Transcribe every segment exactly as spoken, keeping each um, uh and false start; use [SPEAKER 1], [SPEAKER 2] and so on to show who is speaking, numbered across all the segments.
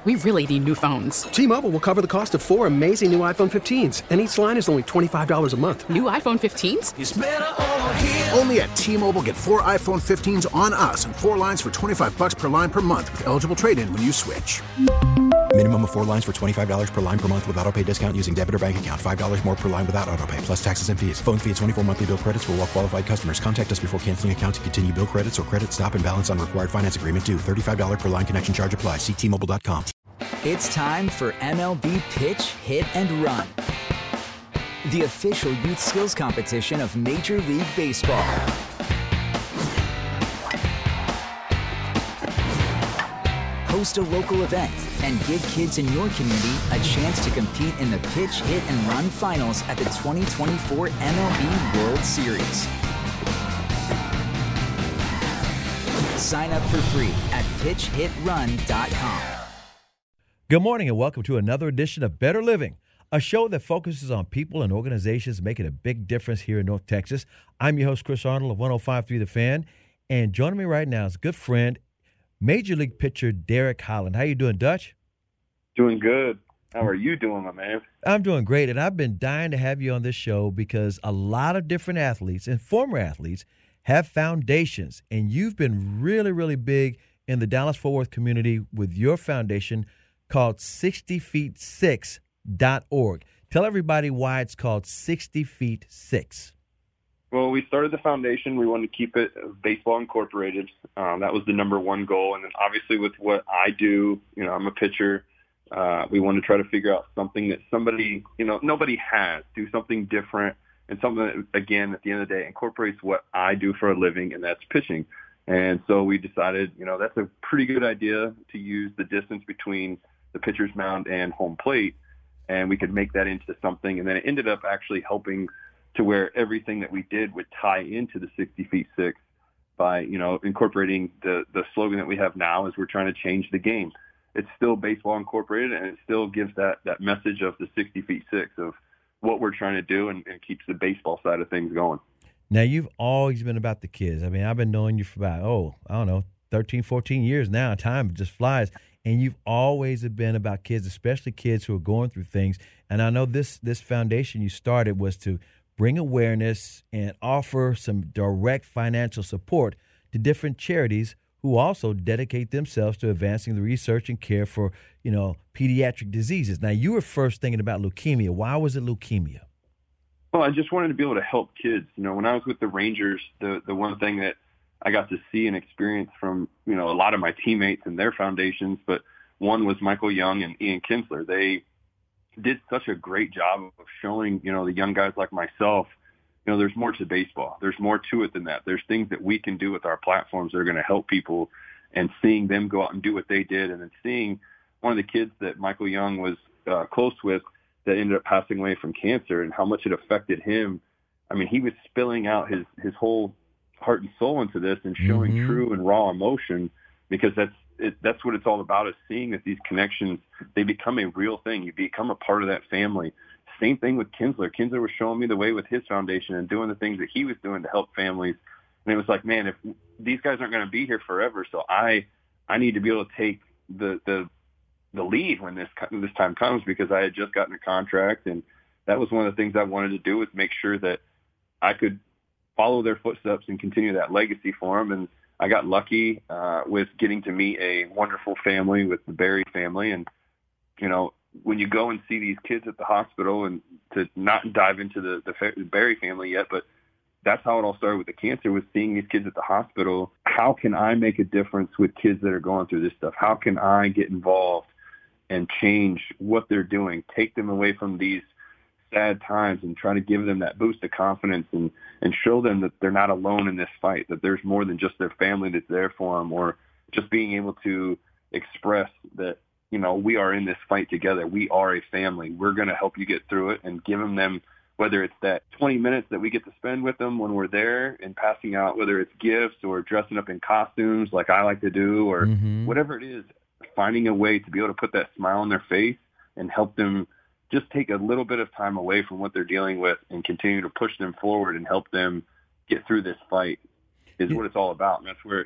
[SPEAKER 1] We really need new phones.
[SPEAKER 2] T-Mobile will cover the cost of four amazing new iPhone fifteens, and each line is only twenty-five dollars a month.
[SPEAKER 1] New iPhone fifteens?
[SPEAKER 3] It's better over here.
[SPEAKER 4] Only at T-Mobile, get four iPhone fifteens on us and four lines for twenty-five dollars per line per month with eligible trade-in when you switch.
[SPEAKER 5] Minimum of four lines for twenty-five dollars per line per month with autopay discount using debit or bank account. five dollars more per line without autopay, plus taxes and fees. Phone fee at twenty-four monthly bill credits for well-qualified customers. Contact us before canceling account to continue bill credits or credit stop and balance on required finance agreement due. thirty-five dollars per line connection charge applies. See T Mobile dot com.
[SPEAKER 6] It's time for M L B Pitch, Hit, and Run, the official youth skills competition of Major League Baseball. Host a local event and give kids in your community a chance to compete in the Pitch, Hit, and Run finals at the twenty twenty-four M L B World Series. Sign up for free at pitch hit run dot com.
[SPEAKER 7] Good morning and welcome to another edition of Better Living, a show that focuses on people and organizations making a big difference here in North Texas. I'm your host, Chris Arnold of one oh five point three The Fan, and joining me right now is a good friend, Major League pitcher Derek Holland. How you doing, Dutch?
[SPEAKER 8] Doing good. How are you doing, my man?
[SPEAKER 7] I'm doing great, and I've been dying to have you on this show because a lot of different athletes and former athletes have foundations, and you've been really, really big in the Dallas-Fort Worth community with your foundation called sixty feet six dot org. Tell everybody why it's called sixty feet six.
[SPEAKER 8] Well, we started the foundation. We wanted to keep it baseball incorporated. Um, that was the number one goal. And then obviously with what I do, you know, I'm a pitcher. Uh, we want to try to figure out something that somebody, you know, nobody has. Do something different and something that, again, at the end of the day, incorporates what I do for a living, and that's pitching. And so we decided, you know, that's a pretty good idea to use the distance between the pitcher's mound and home plate, and we could make that into something. And then it ended up actually helping to where everything that we did would tie into the sixty feet six by, you know, incorporating the, the slogan that we have now is we're trying to change the game. It's still baseball incorporated, and it still gives that, that message of the sixty feet six of what we're trying to do and, and keeps the baseball side of things going.
[SPEAKER 7] Now, you've always been about the kids. I mean, I've been knowing you for about, oh, I don't know, thirteen, fourteen years now. Time just flies. And you've always been about kids, especially kids who are going through things. And I know this this foundation you started was to bring awareness and offer some direct financial support to different charities who also dedicate themselves to advancing the research and care for, you know, pediatric diseases. Now, you were first thinking about leukemia. Why was it leukemia?
[SPEAKER 8] Well, I just wanted to be able to help kids. You know, when I was with the Rangers, the the one thing that I got to see and experience from, you know, a lot of my teammates and their foundations, but one was Michael Young and Ian Kinsler. They did such a great job of showing, you know, the young guys like myself, you know, there's more to baseball. There's more to it than that. There's things that we can do with our platforms that are going to help people, and seeing them go out and do what they did. And then seeing one of the kids that Michael Young was uh, close with that ended up passing away from cancer and how much it affected him. I mean, he was spilling out his, his whole heart and soul into this and showing mm-hmm. true and raw emotion, because that's it, that's what it's all about, is seeing that these connections, they become a real thing. You become a part of that family. Same thing with Kinsler. Kinsler was showing me the way with his foundation and doing the things that he was doing to help families. And it was like, man, if these guys aren't going to be here forever, so I I need to be able to take the the the lead when this this time comes, because I had just gotten a contract, and that was one of the things I wanted to do, was make sure that I could follow their footsteps and continue that legacy for them. And I got lucky uh, with getting to meet a wonderful family with the Berry family. And, you know, when you go and see these kids at the hospital, and to not dive into the, the Berry family yet, but that's how it all started with the cancer, was seeing these kids at the hospital. How can I make a difference with kids that are going through this stuff? How can I get involved and change what they're doing, take them away from these sad times and try to give them that boost of confidence, and, and show them that they're not alone in this fight, that there's more than just their family that's there for them, or just being able to express that, you know, we are in this fight together. We are a family. We're going to help you get through it, and giving them, whether it's that twenty minutes that we get to spend with them when we're there and passing out, whether it's gifts or dressing up in costumes like I like to do, or mm-hmm. whatever it is, finding a way to be able to put that smile on their face and help them just take a little bit of time away from what they're dealing with and continue to push them forward and help them get through this fight is yeah. what it's all about. And that's where it,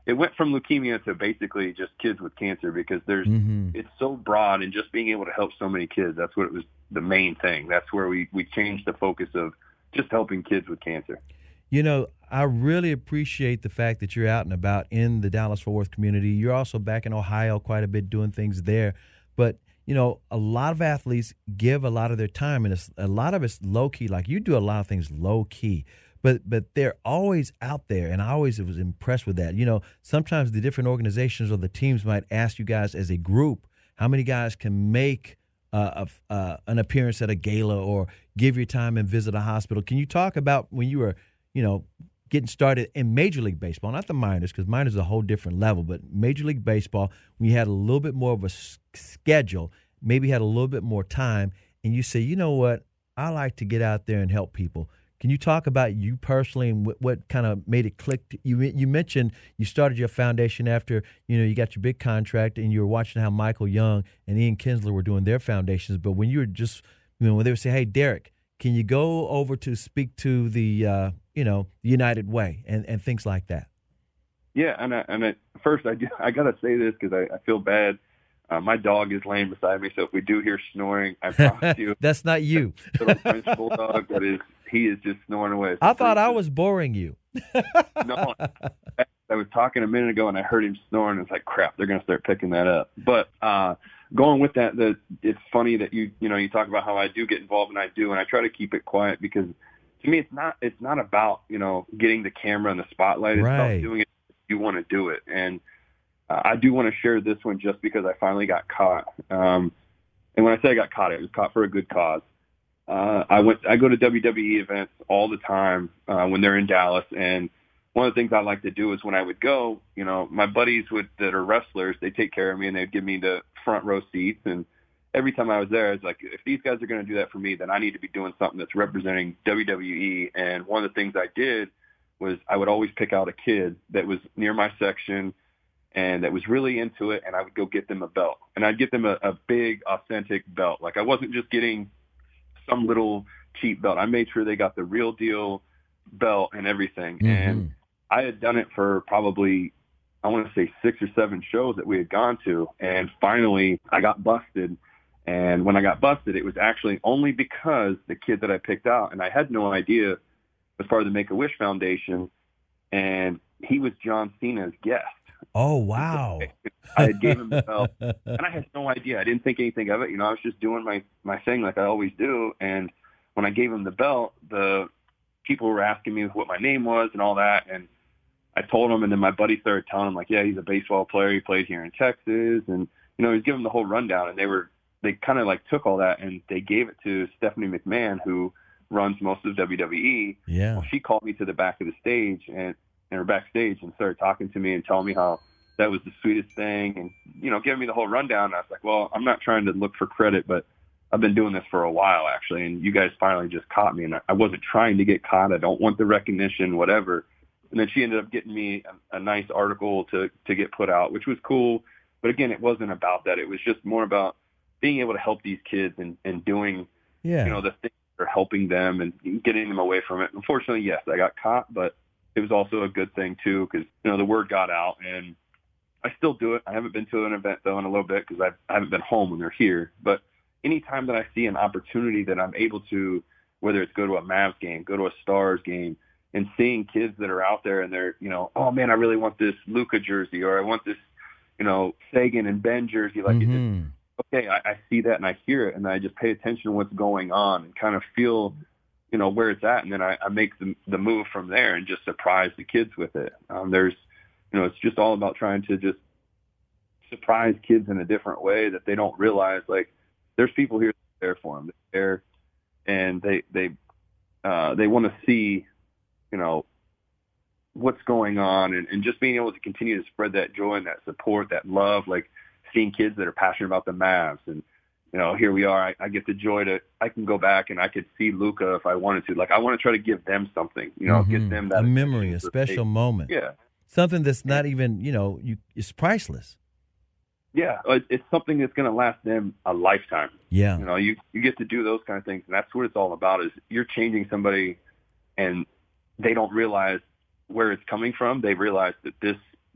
[SPEAKER 8] it went from leukemia to basically just kids with cancer because there's mm-hmm. it's so broad, and just being able to help so many kids, that's what it was the main thing. That's where we, we changed the focus of just helping kids with cancer.
[SPEAKER 7] You know, I really appreciate the fact that you're out and about in the Dallas-Fort Worth community. You're also back in Ohio quite a bit doing things there. But, you know, a lot of athletes give a lot of their time, and it's, a lot of it's low-key. Like, you do a lot of things low-key. But but they're always out there, and I always was impressed with that. You know, sometimes the different organizations or the teams might ask you guys as a group, how many guys can make uh, a, uh, an appearance at a gala or give your time and visit a hospital. Can you talk about when you were, you know, getting started in Major League Baseball, not the minors, because minors is a whole different level, but Major League Baseball, when you had a little bit more of a s- schedule, maybe had a little bit more time, and you say, you know what, I like to get out there and help people. Can you talk about you personally and what, what kind of made it click? You you mentioned you started your foundation after, you know, you got your big contract and you were watching how Michael Young and Ian Kinsler were doing their foundations. But when you were just, you know, when they would say, hey, Derek, can you go over to speak to the, uh, you know, United Way and, and things like that?
[SPEAKER 8] Yeah, and I, and at first I, do, I got to say this because I, I feel bad. Uh, my dog is laying beside me, so if we do hear snoring, I promise you.
[SPEAKER 7] That's not you.
[SPEAKER 8] Little French bulldog, that is, he is just snoring away. So
[SPEAKER 7] I thought I was boring you.
[SPEAKER 8] No, I was talking a minute ago, and I heard him snoring. It's like, crap, they're going to start picking that up. But uh, going with that, the, it's funny that you you know you talk about how I do get involved, and I do, and I try to keep it quiet because to me, it's not it's not about you know getting the camera and the spotlight. It's
[SPEAKER 7] right.
[SPEAKER 8] about doing it if you want to do it, and Uh, I do want to share this one just because I finally got caught. Um, and when I say I got caught, it was caught for a good cause. Uh, I went, I go to W W E events all the time uh, when they're in Dallas. And one of the things I like to do is when I would go, you know, my buddies would, that are wrestlers, they take care of me and they'd give me the front row seats. And every time I was there, it's like, if these guys are going to do that for me, then I need to be doing something that's representing W W E. And one of the things I did was I would always pick out a kid that was near my section and that was really into it, and I would go get them a belt. And I'd get them a, a big, authentic belt. Like, I wasn't just getting some little cheap belt. I made sure they got the real deal belt and everything. Mm-hmm. And I had done it for probably, I want to say, six or seven shows that we had gone to. And finally, I got busted. And when I got busted, it was actually only because the kid that I picked out, and I had no idea, was part of the Make-A-Wish Foundation, and he was John Cena's guest.
[SPEAKER 7] Oh, wow.
[SPEAKER 8] I had gave him the belt, and I had no idea. I didn't think anything of it. You know, I was just doing my, my thing like I always do. And when I gave him the belt, the people were asking me what my name was and all that. And I told him, and then my buddy started telling him, like, yeah, he's a baseball player. He played here in Texas. And, you know, he was giving the whole rundown. And they were, they kind of like took all that and they gave it to Stephanie McMahon, who runs most of W W E.
[SPEAKER 7] Yeah.
[SPEAKER 8] Well, she called me to the back of the stage and, and her backstage and started talking to me and telling me how that was the sweetest thing and, you know, giving me the whole rundown. And I was like, well, I'm not trying to look for credit, but I've been doing this for a while, actually, and you guys finally just caught me. And I wasn't trying to get caught. I don't want the recognition, whatever. And then she ended up getting me a, a nice article to, to get put out, which was cool. But, again, it wasn't about that. It was just more about being able to help these kids and, and doing,
[SPEAKER 7] yeah.
[SPEAKER 8] you know, the things that are helping them and getting them away from it. Unfortunately, yes, I got caught, but it was also a good thing, too, because, you know, the word got out, and I still do it. I haven't been to an event, though, in a little bit because I haven't been home when they're here. But anytime that I see an opportunity that I'm able to, whether it's go to a Mavs game, go to a Stars game, and seeing kids that are out there and they're, you know, oh, man, I really want this Luka jersey, or I want this, you know, Sagan and Ben jersey. Like, mm-hmm. it just, okay, I, I see that and I hear it, and I just pay attention to what's going on and kind of feel, you know, where it's at. And then I, I make the, the move from there and just surprise the kids with it. Um, there's, you know, it's just all about trying to just surprise kids in a different way that they don't realize, like, there's people here there for them. They're there, and they, they, uh, they want to see, you know, what's going on, and, and just being able to continue to spread that joy and that support, that love, like seeing kids that are passionate about the Mavs. And, you know, here we are. I, I get the joy to, I can go back and I could see Luka if I wanted to. Like, I want to try to give them something, you know, mm-hmm. get them that
[SPEAKER 7] a memory, a special
[SPEAKER 8] they,
[SPEAKER 7] moment.
[SPEAKER 8] Yeah.
[SPEAKER 7] Something that's not even, you know, you, it's priceless.
[SPEAKER 8] Yeah. It's something that's going to last them a lifetime.
[SPEAKER 7] Yeah.
[SPEAKER 8] You know, you, you get to do those kind of things. And that's what it's all about, is you're changing somebody and they don't realize where it's coming from. They realize that this,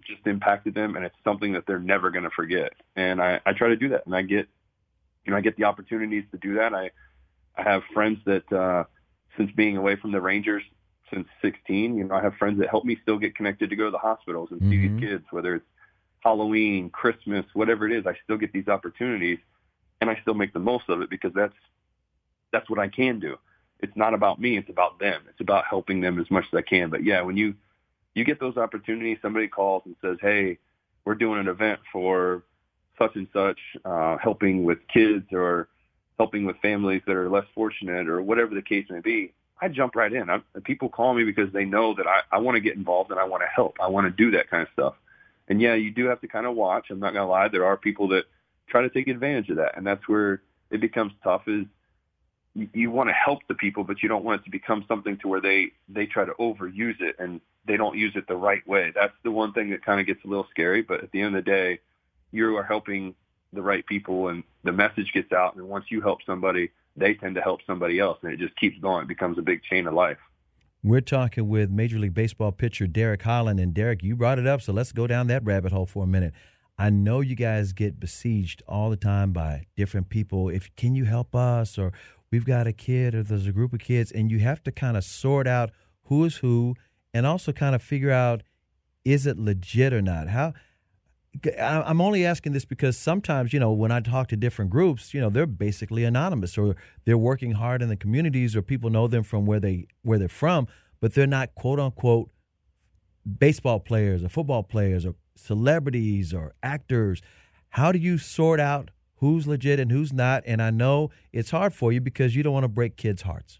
[SPEAKER 8] just impacted them, and it's something that they're never going to forget. And I, I try to do that, and I get, you know, I get the opportunities to do that. I, I have friends that, uh, since being away from the Rangers since sixteen, you know, I have friends that help me still get connected to go to the hospitals and mm-hmm. see these kids, whether it's Halloween, Christmas, whatever it is. I still get these opportunities, and I still make the most of it because that's, that's what I can do. It's not about me. It's about them. It's about helping them as much as I can. But yeah, when you, you get those opportunities, somebody calls and says, hey, we're doing an event for such and such, uh, helping with kids or helping with families that are less fortunate or whatever the case may be, I jump right in. I, people call me because they know that I, I want to get involved and I want to help. I want to do that kind of stuff. And yeah, you do have to kind of watch. I'm not going to lie. There are people that try to take advantage of that. And that's where it becomes tough is you, you want to help the people, but you don't want it to become something to where they, they try to overuse it and they don't use it the right way. That's the one thing that kind of gets a little scary. But at the end of the day, you are helping the right people and the message gets out. And once you help somebody, they tend to help somebody else. And it just keeps going. It becomes a big chain of life.
[SPEAKER 7] We're talking with Major League Baseball pitcher Derek Holland. And Derek, you brought it up, so let's go down that rabbit hole for a minute. I know you guys get besieged all the time by different people. If can you help us, or we've got a kid, or there's a group of kids, and you have to kind of sort out who is who, and also kind of figure out is it legit or not. How? I'm only asking this because sometimes, you know, when I talk to different groups, you know, they're basically anonymous or they're working hard in the communities or people know them from where they where they're from, but they're not quote unquote baseball players or football players or celebrities or actors. How do you sort out who's legit and who's not? And I know it's hard for you because you don't want to break kids' hearts.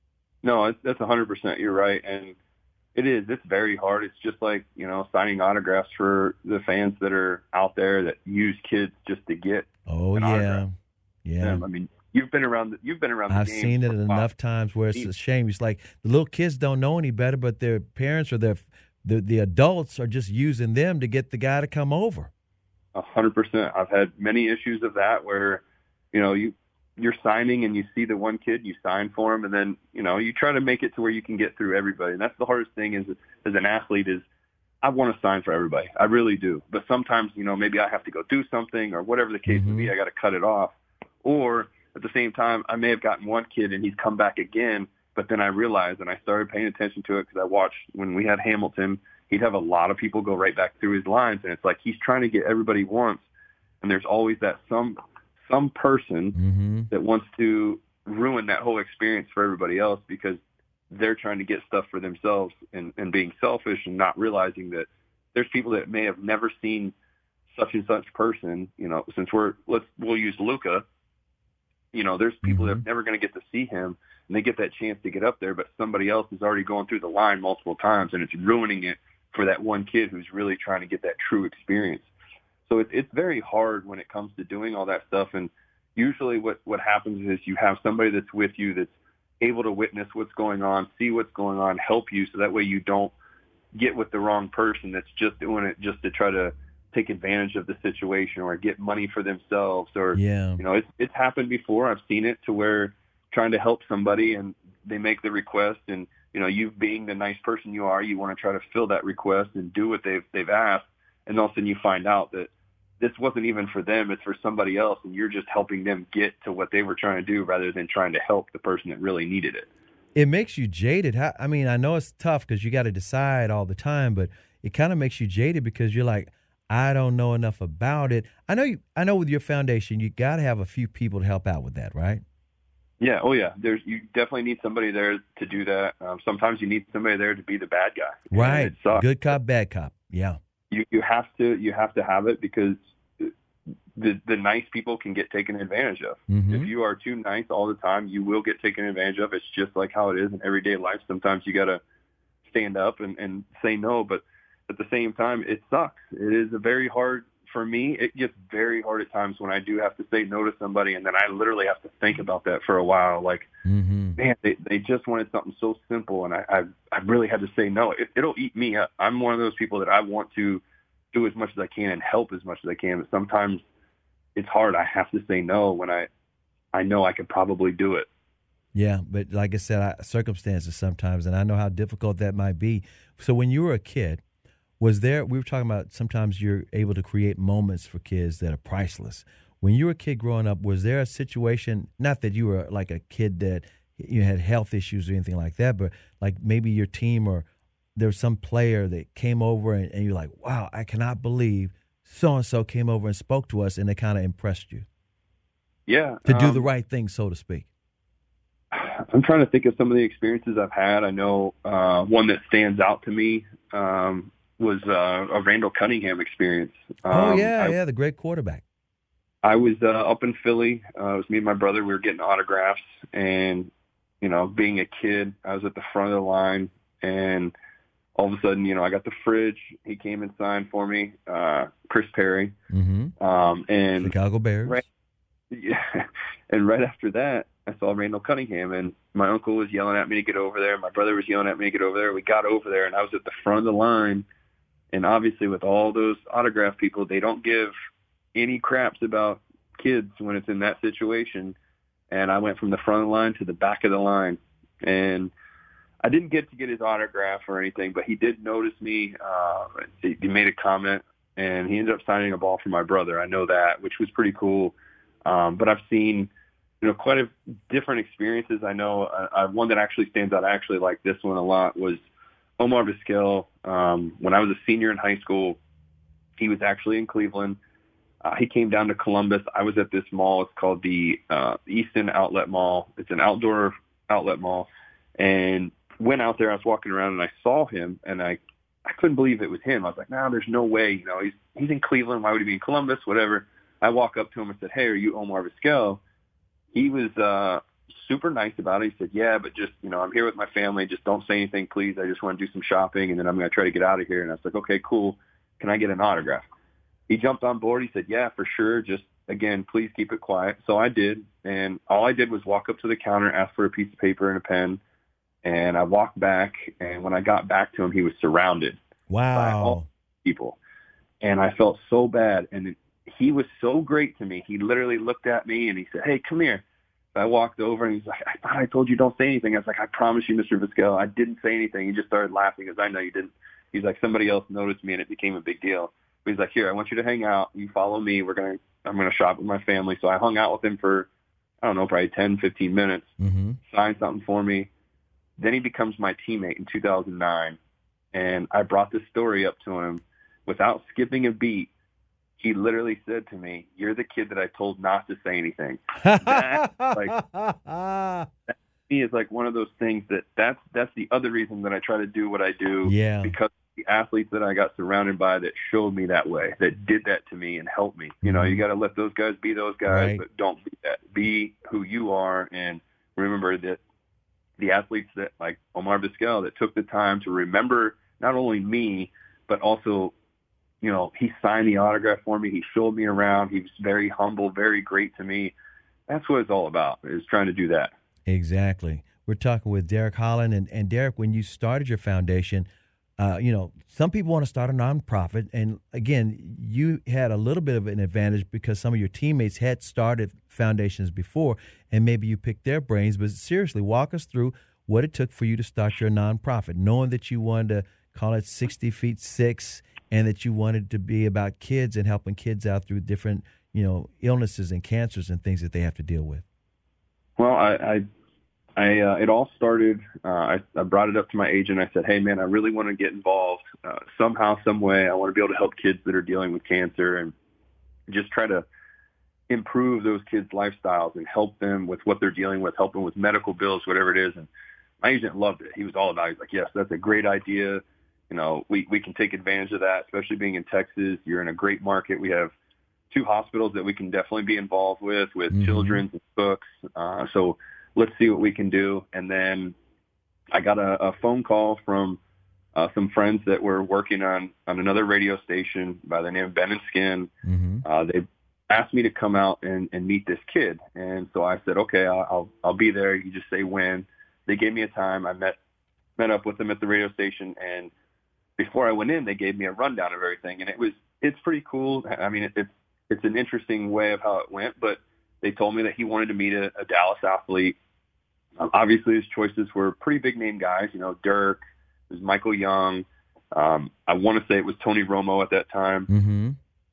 [SPEAKER 8] No, that's one hundred percent. You're right. And it is. It's very hard. It's just like, you know, signing autographs for the fans that are out there that use kids just to get.
[SPEAKER 7] Oh,
[SPEAKER 8] an
[SPEAKER 7] yeah.
[SPEAKER 8] autograph.
[SPEAKER 7] Yeah.
[SPEAKER 8] I mean, you've been around the, you've been around the
[SPEAKER 7] I've
[SPEAKER 8] game
[SPEAKER 7] seen it
[SPEAKER 8] for
[SPEAKER 7] enough
[SPEAKER 8] five,
[SPEAKER 7] times where it's a shame. It's like the little kids don't know any better, but their parents or their the, the adults are just using them to get the guy to come over.
[SPEAKER 8] A hundred percent. I've had many issues of that where, you know, you, you're signing and you see the one kid, you sign for him, and then, you know, you try to make it to where you can get through everybody. And that's the hardest thing is, as an athlete is I want to sign for everybody. I really do. But sometimes, you know, maybe I have to go do something or whatever the case
[SPEAKER 7] Mm-hmm.
[SPEAKER 8] may be. I got to cut it off. Or at the same time, I may have gotten one kid and he's come back again. But then I realized, and I started paying attention to it because I watched when we had Hamilton, he'd have a lot of people go right back through his lines. And it's like he's trying to get everybody once. And there's always that some some person
[SPEAKER 7] Mm-hmm.
[SPEAKER 8] that wants to ruin that whole experience for everybody else because they're trying to get stuff for themselves and, and being selfish and not realizing that there's people that may have never seen such and such person. You know, since we're, let's, we'll use Luka, you know, there's people
[SPEAKER 7] Mm-hmm.
[SPEAKER 8] that are never going to get to see him and they get that chance to get up there, but somebody else is already going through the line multiple times and it's ruining it for that one kid who's really trying to get that true experience. So it's it's very hard when it comes to doing all that stuff. And usually what, what happens is you have somebody that's with you that's able to witness what's going on, see what's going on, help you so that way you don't get with the wrong person that's just doing it just to try to take advantage of the situation or get money for themselves. Or,
[SPEAKER 7] Yeah.
[SPEAKER 8] you know, it's, it's happened before. I've seen it to where trying to help somebody and they make the request and, you know, you being the nice person you are, you want to try to fill that request and do what they've, they've asked. And all of a sudden you find out that this wasn't even for them, it's for somebody else, and you're just helping them get to what they were trying to do rather than trying to help the person that really needed it.
[SPEAKER 7] It makes you jaded. How, I mean, I know it's tough because you got to decide all the time, but it kind of makes you jaded because you're like, I don't know enough about it. I know you. I know with your foundation, you got to have a few people to help out with that, right?
[SPEAKER 8] Yeah. Oh, yeah. There's you definitely need somebody there to do that. Um, sometimes you need somebody there to be the bad guy.
[SPEAKER 7] Right.
[SPEAKER 8] It sucks.
[SPEAKER 7] Good cop, bad cop. Yeah.
[SPEAKER 8] You you have to you have to have it because the the nice people can get taken advantage of.
[SPEAKER 7] Mm-hmm.
[SPEAKER 8] If you are too nice all the time, you will get taken advantage of. It's just like how it is in everyday life. Sometimes you got to stand up and, and say no, but at the same time, it sucks. It is a very hard, for me, it gets very hard at times when I do have to say no to somebody, and then I literally have to think about that for a while. Like,
[SPEAKER 7] Mm-hmm.
[SPEAKER 8] man, they, they just wanted something so simple, and I, I, I really had to say no. It, it'll eat me up. I'm one of those people that I want to do as much as I can and help as much as I can, but sometimes it's hard. I have to say no when I, I know I could probably do it.
[SPEAKER 7] Yeah, but like I said, I, circumstances sometimes, and I know how difficult that might be. So when you were a kid, Was there, we were talking about sometimes you're able to create moments for kids that are priceless. When you were a kid growing up, was there a situation, not that you were like a kid that you had health issues or anything like that, but like maybe your team or there was some player that came over and, and you're like, wow, I cannot believe so-and-so came over and spoke to us and they kind of impressed you?
[SPEAKER 8] Yeah.
[SPEAKER 7] To do
[SPEAKER 8] um,
[SPEAKER 7] the right thing, so to speak.
[SPEAKER 8] I'm trying to think of some of the experiences I've had. I know uh, one that stands out to me um, was uh, a Randall Cunningham experience. Um,
[SPEAKER 7] oh, yeah,
[SPEAKER 8] I,
[SPEAKER 7] yeah, the great quarterback.
[SPEAKER 8] I was uh, up in Philly. Uh, it was me and my brother. We were getting autographs. And, you know, being a kid, I was at the front of the line. And all of a sudden, you know, I got the fridge. He came and signed for me, uh, Chris Perry.
[SPEAKER 7] Mm-hmm.
[SPEAKER 8] Um, and
[SPEAKER 7] Chicago Bears.
[SPEAKER 8] Right, yeah, and right after that, I saw Randall Cunningham, and my uncle was yelling at me to get over there. My brother was yelling at me to get over there. We got over there, and I was at the front of the line. And obviously with all those autograph people, they don't give any craps about kids when it's in that situation. And I went from the front of the line to the back of the line. And I didn't get to get his autograph or anything, but he did notice me. Uh, he made a comment, and he ended up signing a ball for my brother. I know that, which was pretty cool. Um, but I've seen, you know, quite a different experiences. I know uh, uh, one that actually stands out. I actually like this one a lot was Omar Vizquel. Um, when I was a senior in high school, he was actually in Cleveland. Uh, he came down to Columbus. I was at this mall. It's called the uh, Easton Outlet Mall. It's an outdoor outlet mall. And went out there. I was walking around and I saw him, and I, I couldn't believe it was him. I was like, no, there's no way. You know, he's he's in Cleveland. Why would he be in Columbus? Whatever. I walk up to him and said, hey, are you Omar Vizquel? He was uh, super nice about it. He said, yeah, but just, you know, I'm here with my family. Just don't say anything, please. I just want to do some shopping, and then I'm going to try to get out of here. And I was like, okay, cool. Can I get an autograph? He jumped on board. He said, yeah, for sure. Just, again, please keep it quiet. So I did, and all I did was walk up to the counter, ask for a piece of paper and a pen, and I walked back, and when I got back to him, he was surrounded
[SPEAKER 7] wow.
[SPEAKER 8] by all people. And I felt so bad, and it, he was so great to me. He literally looked at me, and he said, hey, come here. So I walked over, and he's like, I thought I told you don't say anything. I was like, I promise you, Mister Vizquel, I didn't say anything. He just started laughing because I know you didn't. He's like, somebody else noticed me, and it became a big deal. But he's like, here, I want you to hang out. You follow me. We're gonna, I'm going to shop with my family. So I hung out with him for, I don't know, probably ten, fifteen minutes,
[SPEAKER 7] mm-hmm.
[SPEAKER 8] signed something for me. Then he becomes my teammate in two thousand nine, and I brought this story up to him without skipping a beat. He literally said to me, you're the kid that I told not to say anything. That, like, that to me is like one of those things that that's, that's the other reason that I try to do what I do.
[SPEAKER 7] Yeah.
[SPEAKER 8] Because the athletes that I got surrounded by that showed me that way, that did that to me and helped me. You know,
[SPEAKER 7] Mm-hmm.
[SPEAKER 8] you got to let those guys be those guys,
[SPEAKER 7] Right.
[SPEAKER 8] but don't be that. Be who you are, and remember that the athletes that like Omar Vizquel that took the time to remember not only me, but also, you know, he signed the autograph for me. He showed me around. He was very humble, very great to me. That's what it's all about, is trying to do that.
[SPEAKER 7] Exactly. We're talking with Derek Holland. And, and Derek, when you started your foundation, uh, you know, some people want to start a nonprofit. And again, you had a little bit of an advantage because some of your teammates had started foundations before, and maybe you picked their brains. But seriously, walk us through what it took for you to start your nonprofit, knowing that you wanted to call it sixty feet six and that you wanted to be about kids and helping kids out through different, you know, illnesses and cancers and things that they have to deal with.
[SPEAKER 8] Well, I, I, I uh, it all started, uh, I, I brought it up to my agent. I said, hey, man, I really want to get involved uh, somehow, some way. I want to be able to help kids that are dealing with cancer and just try to improve those kids' lifestyles and help them with what they're dealing with, help them with medical bills, whatever it is. And my agent loved it. He was all about it. He's like, yes, that's a great idea. You know, we, we can take advantage of that, especially being in Texas. You're in a great market. We have two hospitals that we can definitely be involved with, with
[SPEAKER 7] Mm-hmm.
[SPEAKER 8] children's and books. Uh, so let's see what we can do. And then I got a, a phone call from uh, some friends that were working on, on another radio station by the name of Ben and Skin.
[SPEAKER 7] Mm-hmm.
[SPEAKER 8] Uh, they asked me to come out and, and meet this kid. And so I said, okay, I'll, I'll, I'll be there. You just say when. They gave me a time. I met, met up with them at the radio station, and before I went in, they gave me a rundown of everything, and it was, it's pretty cool. I mean, it, it's, it's an interesting way of how it went, but they told me that he wanted to meet a, a Dallas athlete. Um, obviously his choices were pretty big name guys, you know, Dirk, there's Michael Young, Um, I want to say it was Tony Romo at that time
[SPEAKER 7] Mm-hmm.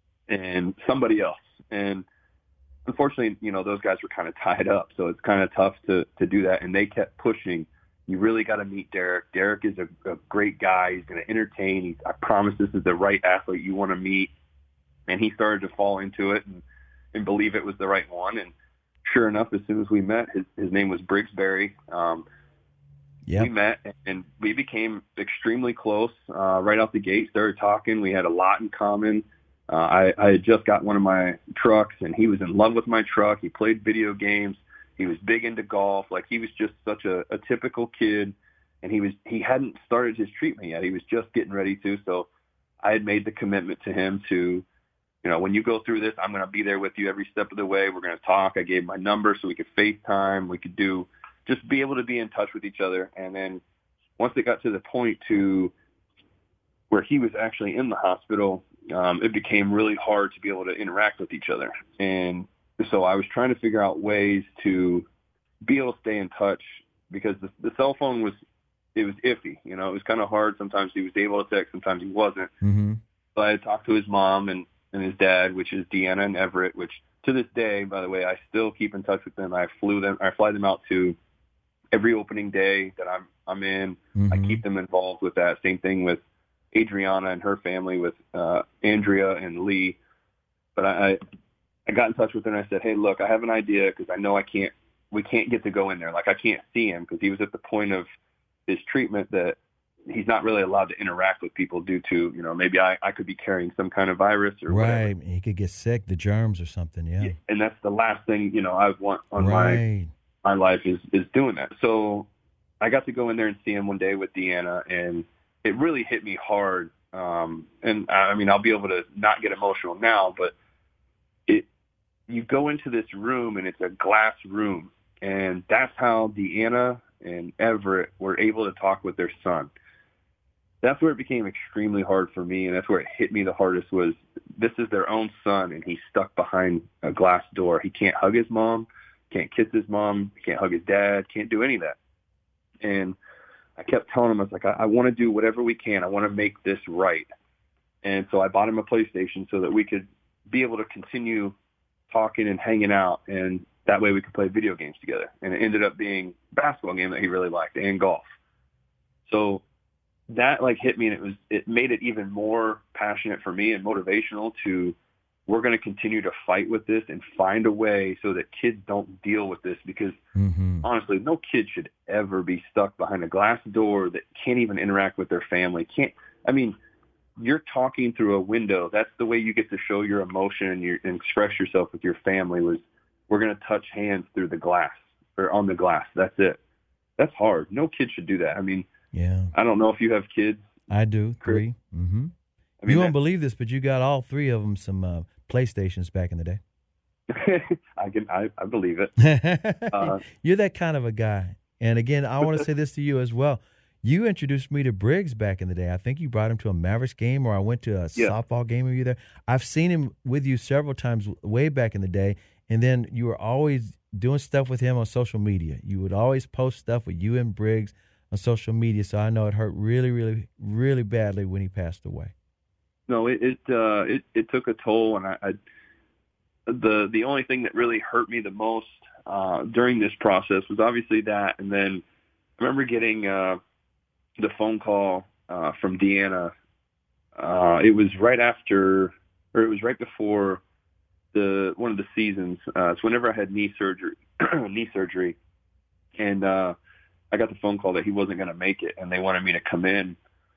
[SPEAKER 8] and somebody else. And unfortunately, you know, those guys were kind of tied up, so it's kind of tough to, to do that. And they kept pushing. You really got to meet Derek. Derek is a, a great guy. He's going to entertain. He's, I promise this is the right athlete you want to meet. And he started to fall into it and, and believe it was the right one. And sure enough, as soon as we met, his, his name was Briggsberry. Um,
[SPEAKER 7] Yep.
[SPEAKER 8] We met, and we became extremely close uh, right off the gate, started talking. We had a lot in common. Uh, I, I had just got one of my trucks, and he was in love with my truck. He played video games. He was big into golf. Like, he was just such a, a typical kid, and he was he hadn't started his treatment yet. He was just getting ready to. So I had made the commitment to him to, you know, when you go through this, I'm going to be there with you every step of the way. We're going to talk. I gave my number so we could FaceTime. We could do just be able to be in touch with each other. And then once it got to the point to where he was actually in the hospital, um, it became really hard to be able to interact with each other. And so I was trying to figure out ways to be able to stay in touch because the, the cell phone was, it was iffy. You know, it was kind of hard. Sometimes he was able to text, sometimes he wasn't.
[SPEAKER 7] Mm-hmm.
[SPEAKER 8] So I had talked to his mom and, and his dad, which is Deanna and Everett, which to this day, by the way, I still keep in touch with them. I flew them, I fly them out to every opening day that I'm I'm in.
[SPEAKER 7] Mm-hmm.
[SPEAKER 8] I keep them involved with that. Same thing with Adriana and her family, with uh, Andrea and Lee. But I, I got in touch with her and I said, hey, look, I have an idea because I know I can't, we can't get to go in there. Like, I can't see him because he was at the point of his treatment that he's not really allowed to interact with people due to, you know, maybe I, I could be carrying some kind of virus or
[SPEAKER 7] right.
[SPEAKER 8] whatever.
[SPEAKER 7] He could get sick, the germs or something. Yeah.
[SPEAKER 8] Yeah, and that's the last thing, you know, I want on
[SPEAKER 7] right.
[SPEAKER 8] my my life is, is doing that. So I got to go in there and see him one day with Deanna, and it really hit me hard. Um, and I mean, I'll be able to not get emotional now, but it, you go into this room and it's a glass room, and that's how Deanna and Everett were able to talk with their son. That's where it became extremely hard for me, and that's where it hit me the hardest was this is their own son, and he's stuck behind a glass door. He can't hug his mom, can't kiss his mom, can't hug his dad, can't do any of that. And I kept telling him, I was like, I, I want to do whatever we can. I want to make this right. And so I bought him a PlayStation so that we could be able to continue talking and hanging out, and that way we could play video games together. And it ended up being a basketball game that he really liked and golf. So that like hit me, and it was it made it even more passionate for me and motivational to we're going to continue to fight with this and find a way so that kids don't deal with this because
[SPEAKER 7] mm-hmm.
[SPEAKER 8] honestly, no kid should ever be stuck behind a glass door that can't even interact with their family. Can't, I mean, you're talking through a window. That's the way you get to show your emotion and, your, and express yourself with your family was we're going to touch hands through the glass or on the glass. That's it. That's hard. No kid should do that. I mean,
[SPEAKER 7] yeah.
[SPEAKER 8] I don't know if you have kids.
[SPEAKER 7] I do. Three. Mm-hmm.
[SPEAKER 8] I mean,
[SPEAKER 7] you won't believe this, but you got all three of them some uh, PlayStations back in the day.
[SPEAKER 8] I can, I, I believe it. Uh,
[SPEAKER 7] You're that kind of a guy. And again, I want to say this to you as well. You introduced me to Briggs back in the day. I think you brought him to a Mavericks game, or I went to a
[SPEAKER 8] yeah.
[SPEAKER 7] softball game with you there. I've seen him with you several times way back in the day. And then you were always doing stuff with him on social media. You would always post stuff with you and Briggs on social media. So I know it hurt really, really, really badly when he passed away.
[SPEAKER 8] No, it it, uh, it it took a toll, and I, I the the only thing that really hurt me the most uh, during this process was obviously that, and then I remember getting uh, the phone call uh, from Deanna. Uh, it was right after, or it was right before the one of the seasons. Uh, it's whenever I had knee surgery, knee surgery, and uh, I got the phone call that he wasn't going to make it, and they wanted me to come in,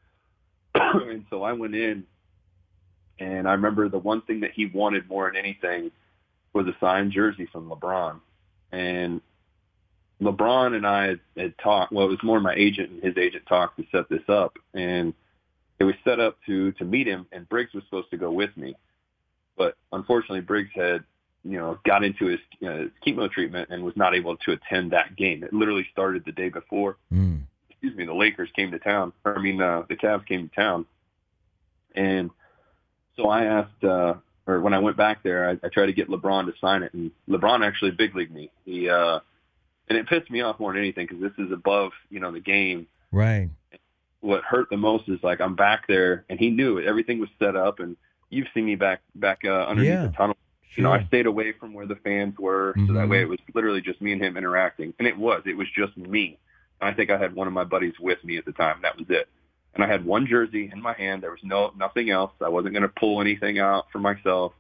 [SPEAKER 8] and so I went in. And I remember the one thing that he wanted more than anything was a signed jersey from LeBron. And LeBron and I had, had talked, well, it was more my agent and his agent talked to set this up. And it was set up to, to meet him, and Briggs was supposed to go with me. But unfortunately, Briggs had, you know, got into his, you know, his chemo treatment and was not able to attend that game. It literally started the day before.
[SPEAKER 7] Mm.
[SPEAKER 8] Excuse me, the Lakers came to town. Or, I mean, uh, the Cavs came to town. And so I asked, uh, or when I went back there, I, I tried to get LeBron to sign it, and LeBron actually big leagued me. He, uh, and it pissed me off more than anything because this is above, you know, the game.
[SPEAKER 7] Right.
[SPEAKER 8] what hurt the most is like I'm back there, and he knew it. Everything was set up, and you've seen me back back uh, underneath
[SPEAKER 7] Yeah,
[SPEAKER 8] the tunnel.
[SPEAKER 7] sure.
[SPEAKER 8] You know, I stayed away from where the fans were,
[SPEAKER 7] mm-hmm.
[SPEAKER 8] so that way it was literally just me and him interacting. And it was, it was just me. And I think I had one of my buddies with me at the time. That was it. And I had one jersey in my hand. There was no nothing else. I wasn't going to pull anything out for myself.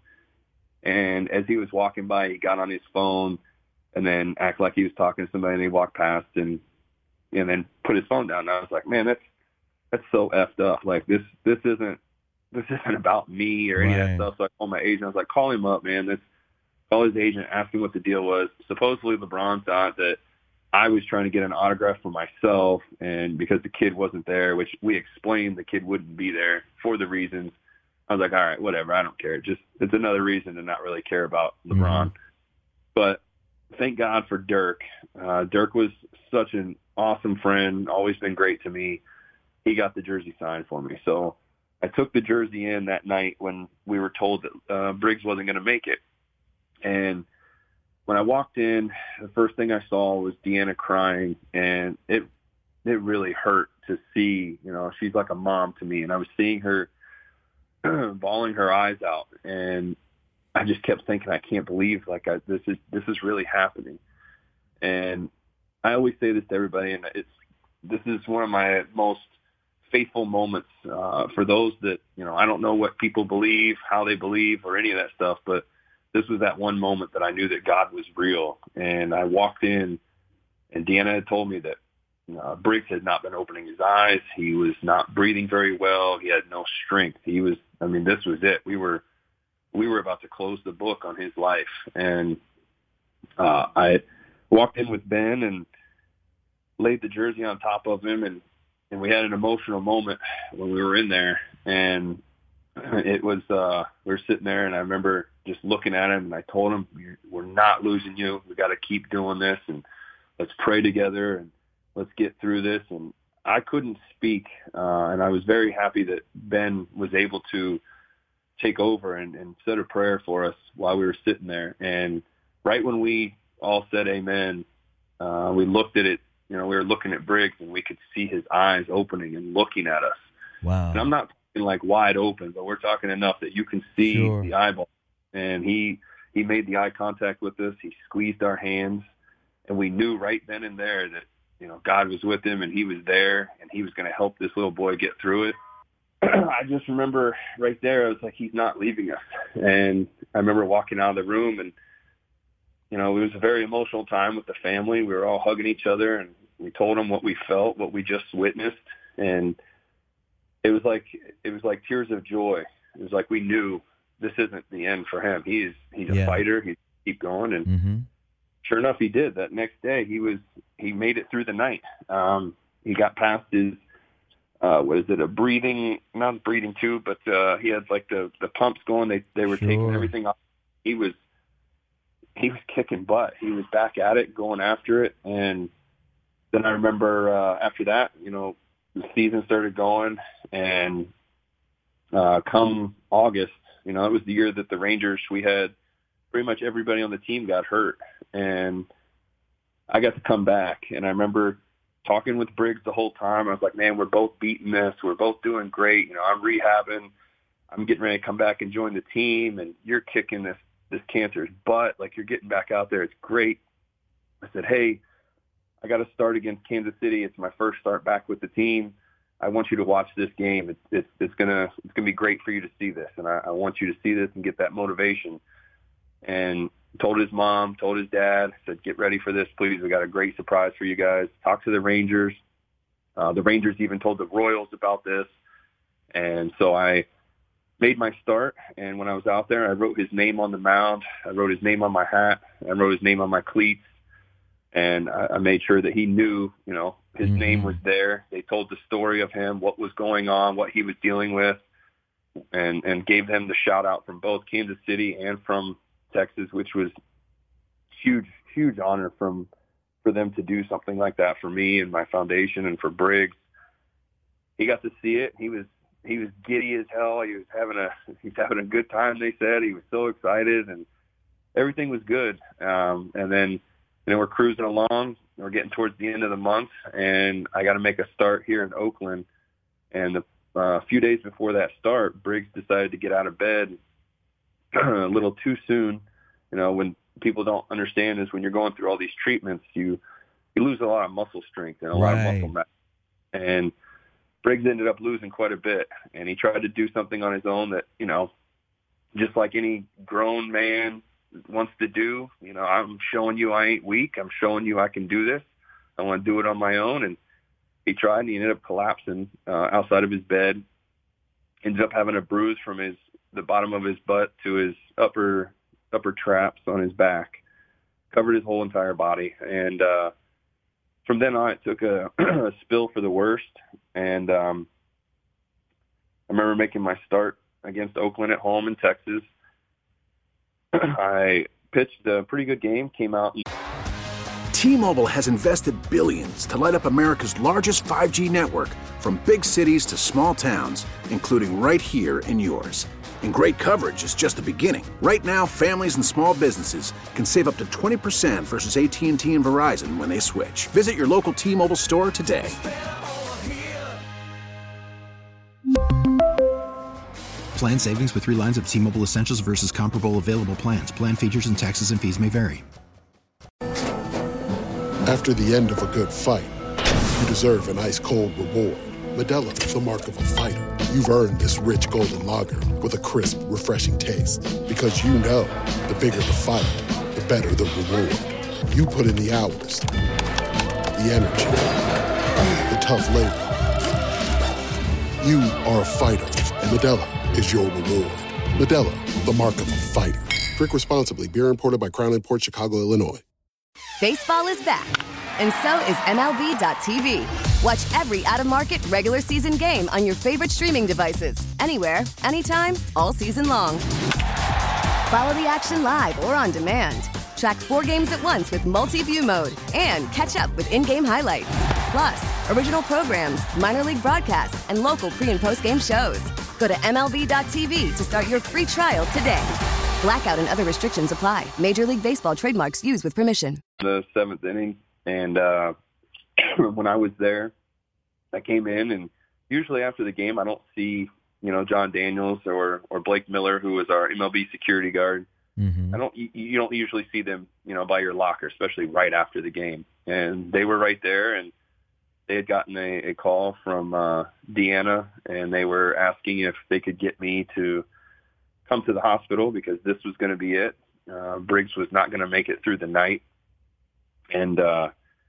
[SPEAKER 8] And as he was walking by, he got on his phone and then act like he was talking to somebody, and he walked past and and then put his phone down. And I was like, man, that's that's so effed up. Like this this isn't this isn't about me or any
[SPEAKER 7] right.
[SPEAKER 8] of that stuff. So I called my agent. I was like, call him up, man. This call his agent, ask him what the deal was. Supposedly LeBron thought that I was trying to get an autograph for myself, and because the kid wasn't there, which we explained the kid wouldn't be there for the reasons. I was like, all right, whatever. I don't care. Just it's another reason to not really care about LeBron. Mm-hmm. But thank God for Dirk. Uh, Dirk was such an awesome friend, always been great to me. He got the jersey signed for me. So I took the jersey in that night when we were told that uh, Briggs wasn't going to make it. And when I walked in, the first thing I saw was Deanna crying, and it it really hurt to see. You know, she's like a mom to me, and I was seeing her bawling her eyes out, and I just kept thinking, I can't believe like I, this is this is really happening. And I always say this to everybody, and it's this is one of my most faithful moments uh, for those that, you know, I don't know what people believe, how they believe, or any of that stuff, but this was that one moment that I knew that God was real. And I walked in, and Deanna had told me that uh, Briggs had not been opening his eyes. He was not breathing very well. He had no strength. He was, I mean, this was it. We were, we were about to close the book on his life. And uh, I walked in with Ben and laid the jersey on top of him, and, and we had an emotional moment when we were in there. And it was, uh, we were sitting there, and I remember just looking at him, and I told him, we're not losing you. We got to keep doing this, and let's pray together, and let's get through this. And I couldn't speak, uh, and I was very happy that Ben was able to take over and, and said a prayer for us while we were sitting there. And right when we all said amen, uh, we looked at it, you know, we were looking at Briggs, and we could see his eyes opening and looking at us.
[SPEAKER 7] Wow.
[SPEAKER 8] And I'm not talking like wide open, but we're talking enough that you can see
[SPEAKER 7] Sure.
[SPEAKER 8] the eyeball. And he, he made the eye contact with us. He squeezed our hands, and we knew right then and there that, you know, God was with him, and he was there, and he was going to help this little boy get through it. I just remember right there, I was like, he's not leaving us. And I remember walking out of the room, and, you know, it was a very emotional time with the family. We were all hugging each other, and we told him what we felt, what we just witnessed. And it was like, it was like tears of joy. It was like we knew this isn't the end for him. He's, he's a
[SPEAKER 7] yeah.
[SPEAKER 8] fighter. He keep going. And
[SPEAKER 7] mm-hmm.
[SPEAKER 8] sure enough, he did. That next day, he was, he made it through the night. Um, he got past his, Uh, what is it, a breathing, not a breathing tube, but uh, he had like the, the pumps going. They they were
[SPEAKER 7] Sure.
[SPEAKER 8] taking everything off. He was he was kicking butt. He was back at it, going after it. And then I remember uh, after that, you know, the season started going, and uh, come August, you know, it was the year that the Rangers, we had pretty much everybody on the team got hurt, and I got to come back. And I remember talking with Briggs the whole time. I was like, man, we're both beating this. We're both doing great. You know, I'm rehabbing. I'm getting ready to come back and join the team, and you're kicking this, this cancer's butt. Like, you're getting back out there. It's great. I said, hey, I got to start against Kansas City. It's my first start back with the team. I want you to watch this game. It's, it's, it's going to it's gonna be great for you to see this, and I, I want you to see this and get that motivation. And told his mom, told his dad, said, get ready for this, please. We got a great surprise for you guys. Talk to the Rangers. Uh, the Rangers even told the Royals about this. And so I made my start, and when I was out there, I wrote his name on the mound. I wrote his name on my hat. I wrote his name on my cleats. And I, I made sure that he knew, you know, his mm-hmm. name was there. They told the story of him, what was going on, what he was dealing with, and, and gave them the shout-out from both Kansas City and from Texas, which was huge, huge honor from for them to do something like that for me and my foundation and for Briggs. He got to see it. He was he was giddy as hell. He was having a he's having a good time. They said he was so excited, and everything was good. Um, and then you know we're cruising along. We're getting towards the end of the month, and I got to make a start here in Oakland And the, uh, a few days before that start, Briggs decided to get out of bed a little too soon. You know, when people don't understand is when you're going through all these treatments, you you lose a lot of muscle strength and a lot
[SPEAKER 7] Right.
[SPEAKER 8] of muscle mass. And Briggs ended up losing quite a bit, and he tried to do something on his own that, you know, just like any grown man wants to do. You know, I'm showing you I ain't weak. I'm showing you I can do this. I want to do it on my own. And he tried, and he ended up collapsing uh, outside of his bed. Ended up having a bruise from his the bottom of his butt to his upper upper traps on his back, covered his whole entire body. And uh, from then on, it took a, a spill for the worst. And um, I remember making my start against Oakland at home in Texas. I pitched a pretty good game, came out. And-
[SPEAKER 4] T-Mobile has invested billions to light up America's largest five G network, from big cities to small towns, including right here in yours. And great coverage is just the beginning. Right now, families and small businesses can save up to twenty percent versus A T and T and Verizon when they switch. Visit your local T-Mobile store today.
[SPEAKER 5] Plan savings with three lines of T-Mobile Essentials versus comparable available plans. Plan features and taxes and fees may vary.
[SPEAKER 3] After the end of a good fight, you deserve an ice-cold reward. Modelo is the mark of a fighter. You've earned this rich golden lager with a crisp, refreshing taste. Because you know, the bigger the fight, the better the reward. You put in the hours, the energy, the tough labor. You are a fighter, and Modelo is your reward. Modelo, the mark of a fighter. Drink responsibly. Beer imported by Crown Imports, Chicago, Illinois.
[SPEAKER 9] Baseball is back, and so is M L B dot T V. Watch every out-of-market regular season game on your favorite streaming devices, anywhere, anytime, all season long. Follow the action live or on demand. Track four games at once with multi-view mode and catch up with in-game highlights. Plus, original programs, minor league broadcasts, and local pre- and post-game shows. Go to M L B dot T V to start your free trial today. Blackout and other restrictions apply. Major League Baseball trademarks used with permission.
[SPEAKER 8] The seventh inning, and uh, when I was there, I came in, and usually after the game, I don't see, you know, John Daniels or or Blake Miller, who was our M L B security guard.
[SPEAKER 7] Mm-hmm.
[SPEAKER 8] I don't, you, you don't usually see them, you know, by your locker, especially right after the game. And they were right there, and they had gotten a, a call from uh, Deanna, and they were asking if they could get me to come to the hospital because this was going to be it. Uh, Briggs was not going to make it through the night. And uh,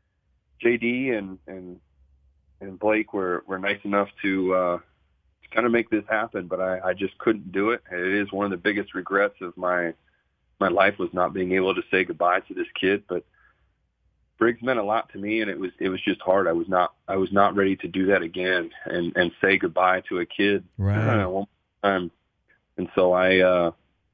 [SPEAKER 8] J D and, and and Blake were, were nice enough to, uh, to kind of make this happen, but I, I just couldn't do it. And it is one of the biggest regrets of my my life was not being able to say goodbye to this kid. But Briggs meant a lot to me, and it was it was just hard. I was not I was not ready to do that again and, and say goodbye to a kid
[SPEAKER 7] Right.
[SPEAKER 8] uh, one time. And so I uh,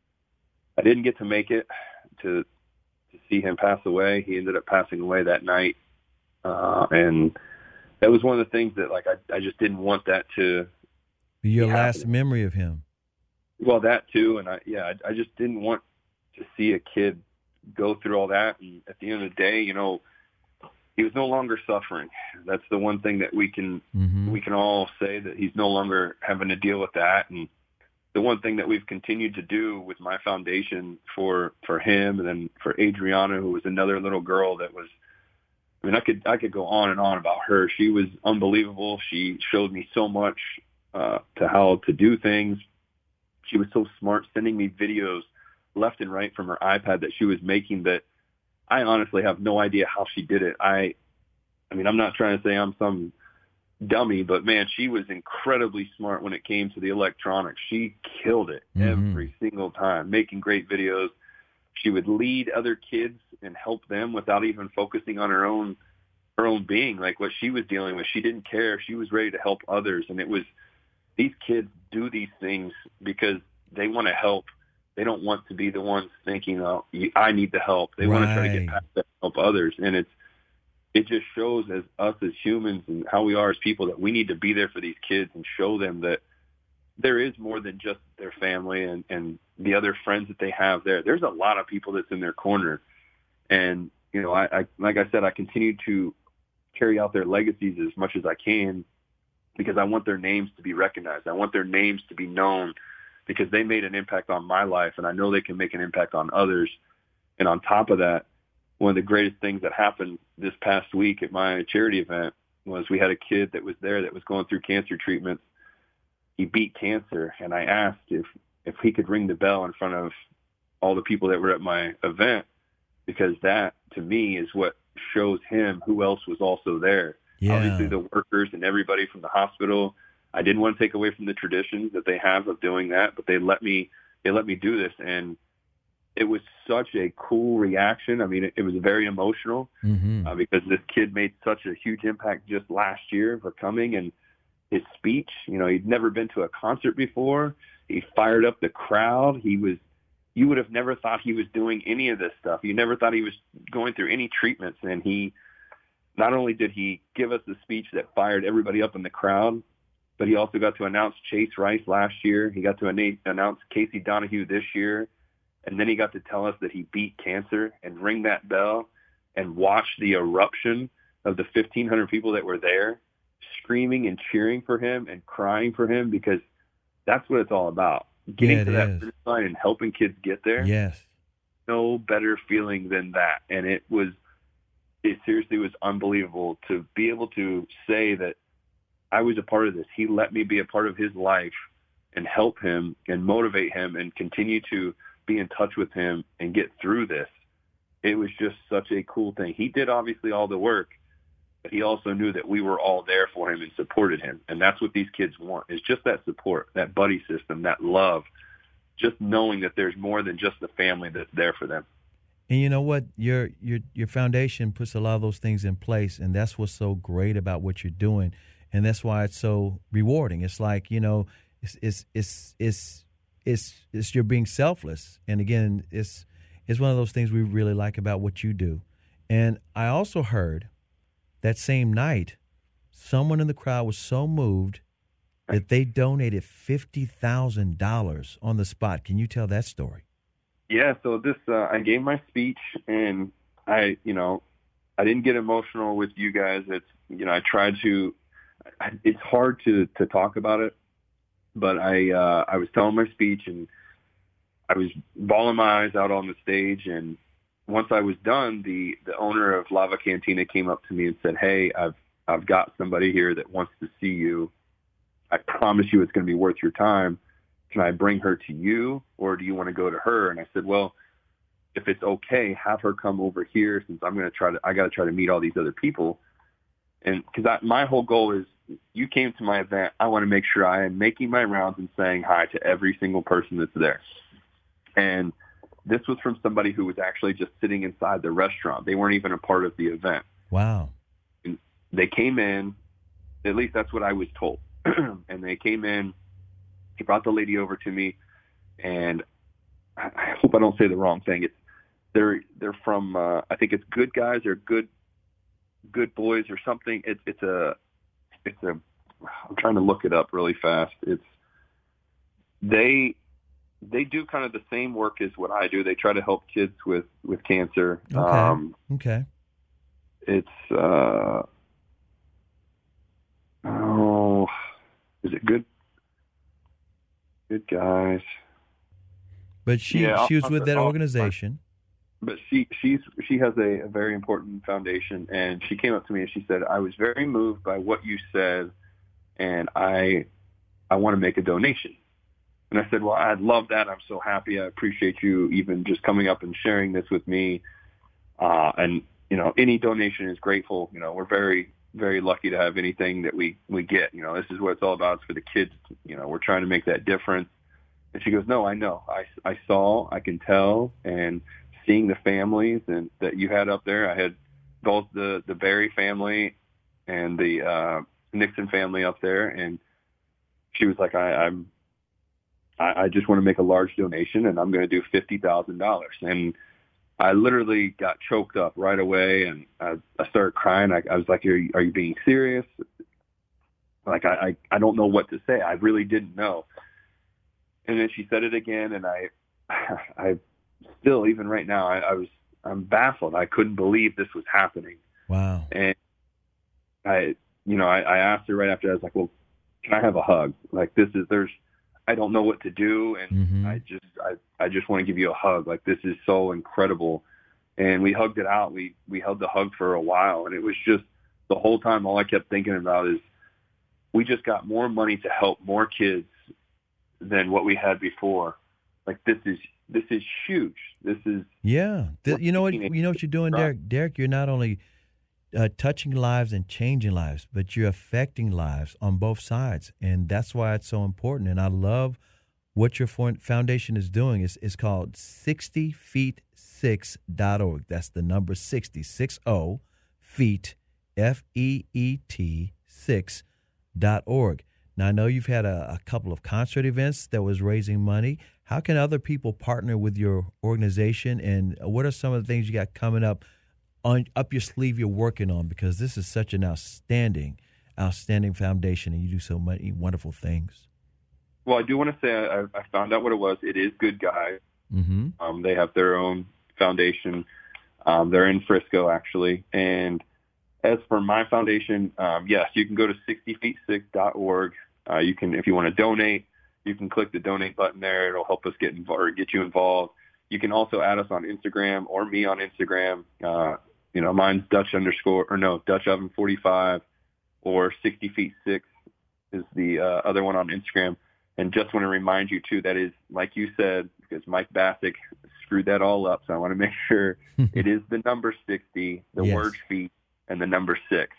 [SPEAKER 8] I didn't get to make it to to see him pass away. He ended up passing away that night, uh, and that was one of the things that like I, I just didn't want that to
[SPEAKER 7] Be your
[SPEAKER 8] be
[SPEAKER 7] last
[SPEAKER 8] happening.
[SPEAKER 7] memory of him.
[SPEAKER 8] Well, that too, and I yeah I, I just didn't want to see a kid go through all that. And at the end of the day, you know, he was no longer suffering. That's the one thing that we can
[SPEAKER 7] Mm-hmm.
[SPEAKER 8] we can all say, that he's no longer having to deal with that. And the one thing that we've continued to do with my foundation for, for him, and then for Adriana, who was another little girl that was, I mean, I could, I could go on and on about her. She was unbelievable. She showed me so much uh, to how to do things. She was so smart, sending me videos left and right from her iPad that she was making that I honestly have no idea how she did it. I, I mean, I'm not trying to say I'm some dummy, but man, she was incredibly smart when it came to the electronics. She killed it
[SPEAKER 7] Mhm.
[SPEAKER 8] every single time, making great videos. She would lead other kids and help them without even focusing on her own, her own being, like what she was dealing with. She didn't care. She was ready to help others. And it was, these kids do these things because they want to help. They don't want to be the ones thinking, oh, I need the help. They want to try to
[SPEAKER 7] Right.
[SPEAKER 8] get past that and help others. And it's, it just shows as us as humans and how we are as people that we need to be there for these kids and show them that there is more than just their family and, and the other friends that they have there. There's a lot of people that's in their corner. And, you know, I, I like I said, I continue to carry out their legacies as much as I can. because I want their names to be recognized. I want their names to be known because they made an impact on my life, and I know they can make an impact on others. And on top of that, one of the greatest things that happened this past week at my charity event was we had a kid that was there that was going through cancer treatments. He beat cancer, and I asked if, if he could ring the bell in front of all the people that were at my event, because that, to me, is what shows him who else was also there.
[SPEAKER 7] Yeah.
[SPEAKER 8] Obviously, the workers and everybody from the hospital. I didn't want to take away from the traditions that they have of doing that, but they let me they let me do this, and it was such a cool reaction. I mean, it, it was very emotional
[SPEAKER 7] mm-hmm.
[SPEAKER 8] uh, because this kid made such a huge impact just last year for coming, and his speech, you know, he'd never been to a concert before. He fired up the crowd. He was, you would have never thought he was doing any of this stuff. You never thought he was going through any treatments. And he, not only did he give us a speech that fired everybody up in the crowd, but he also got to announce Chase Rice last year. He got to announce Casey Donahue this year. And then he got to tell us that he beat cancer and ring that bell and watch the eruption of the fifteen hundred people that were there, screaming and cheering for him and crying for him, because that's what it's all about. Getting
[SPEAKER 7] yeah,
[SPEAKER 8] to that
[SPEAKER 7] is.
[SPEAKER 8] finish line and helping kids get there.
[SPEAKER 7] Yes.
[SPEAKER 8] No better feeling than that. And it was, it seriously was unbelievable to be able to say that I was a part of this. He let me be a part of his life and help him and motivate him and continue to be in touch with him and get through this. It was just such a cool thing. He did obviously all the work, but he also knew that we were all there for him and supported him. And that's what these kids want, is just that support, that buddy system, that love, just knowing that there's more than just the family that's there for them.
[SPEAKER 7] And you know what? Your your your foundation puts a lot of those things in place, and that's what's so great about what you're doing. And that's why it's so rewarding. It's like, you know, it's it's it's it's it's, it's you're being selfless. And again, it's it's one of those things we really like about what you do. And I also heard that same night, someone in the crowd was so moved that they donated fifty thousand dollars on the spot. Can you tell that story?
[SPEAKER 8] Yeah, so this, uh, I gave my speech, and I, you know, I didn't get emotional with you guys. It's, you know, I tried to, I, it's hard to, to talk about it, but I, uh, I was telling my speech, and I was bawling my eyes out on the stage, and once I was done, the, the owner of Lava Cantina came up to me and said, "Hey, I've I've got somebody here that wants to see you. I promise you it's going to be worth your time. Can I bring her to you, or do you want to go to her?" And I said, "Well, if it's okay, have her come over here, since I'm going to try to, I got to try to meet all these other people." And because my whole goal is, you came to my event, I want to make sure I am making my rounds and saying hi to every single person that's there. And this was from somebody who was actually just sitting inside the restaurant. They weren't even a part of the event.
[SPEAKER 7] Wow.
[SPEAKER 8] And they came in, at least that's what I was told. And they came in, he brought the lady over to me, and I, I hope I don't say the wrong thing. It's, they're, they're from, uh, I think it's Good Guys or Good, Good Boys or something. It's, it's a, it's a, I'm trying to look it up really fast. It's, they, They do kind of the same work as what I do. They try to help kids with, with cancer.
[SPEAKER 7] Okay.
[SPEAKER 8] Um,
[SPEAKER 7] okay.
[SPEAKER 8] It's, uh, oh, is it good? Good Guys.
[SPEAKER 7] But she
[SPEAKER 8] Yeah,
[SPEAKER 7] she was
[SPEAKER 8] I'll-
[SPEAKER 7] with that
[SPEAKER 8] I'll-
[SPEAKER 7] organization.
[SPEAKER 8] But she she's she has a, a very important foundation, and she came up to me and she said, "I was very moved by what you said, and I I want to make a donation." And I said, "Well, I'd love that. I'm so happy. I appreciate you even just coming up and sharing this with me. Uh, and, you know, any donation is grateful. You know, we're very, very lucky to have anything that we, we get. You know, this is what it's all about. It's for the kids. You know, we're trying to make that difference." And she goes, "No, I know. I, I saw, I can tell, and seeing the families and that you had up there, I had both the, the Berry family and the uh, Nixon family up there." And she was like, I, I'm, I just want to make a large donation, and I'm going to do fifty thousand dollars. And I literally got choked up right away, and I, I started crying. I, I was like, are you, are you being serious? Like, I, I, I don't know what to say. I really didn't know. And then she said it again, and I, I still, even right now, I, I was, I'm baffled. I couldn't believe this was happening.
[SPEAKER 7] Wow.
[SPEAKER 8] And I, you know, I, I asked her right after, I was like, well, can I have a hug? Like, this is, there's, I don't know what to do. And
[SPEAKER 7] Mm-hmm.
[SPEAKER 8] I just, I, I just want to give you a hug. Like, this is so incredible. And we hugged it out. We, we held the hug for a while. And it was just the whole time, all I kept thinking about is we just got more money to help more kids than what we had before. Like, this is, this is huge. This is,
[SPEAKER 7] Yeah. Th- you know what, you know what you're doing, Derek? Derek, you're not only uh, touching lives and changing lives, but you're affecting lives on both sides. And that's why it's so important. And I love what your for- foundation is doing. It's, it's called sixty feet six dot org. That's the number sixty, six oh, feet, F E E T, six dot org. Now, I know you've had a, a couple of concert events that was raising money. How can other people partner with your organization, and what are some of the things you got coming up on up your sleeve you're working on? Because this is such an outstanding, outstanding foundation, and you do so many wonderful things.
[SPEAKER 8] Well, I do want to say I, I found out what it was. It is Good Guys.
[SPEAKER 7] Mm-hmm.
[SPEAKER 8] Um, they have their own foundation. Um, they're in Frisco, actually. And as for my foundation, um, yes, you can go to sixty feet six dot org. Uh, you can, if you want to donate, you can click the donate button there. It'll help us get involved or get you involved. You can also add us on Instagram or me on Instagram. Uh, you know, mine's Dutch underscore or no Dutch Oven forty-five or sixty feet six is the uh, other one on Instagram. And just want to remind you too, that is, like you said, because Mike Bassick screwed that all up. So I want to make sure it is the number sixty, the
[SPEAKER 7] Yes.
[SPEAKER 8] word feet, and the number six.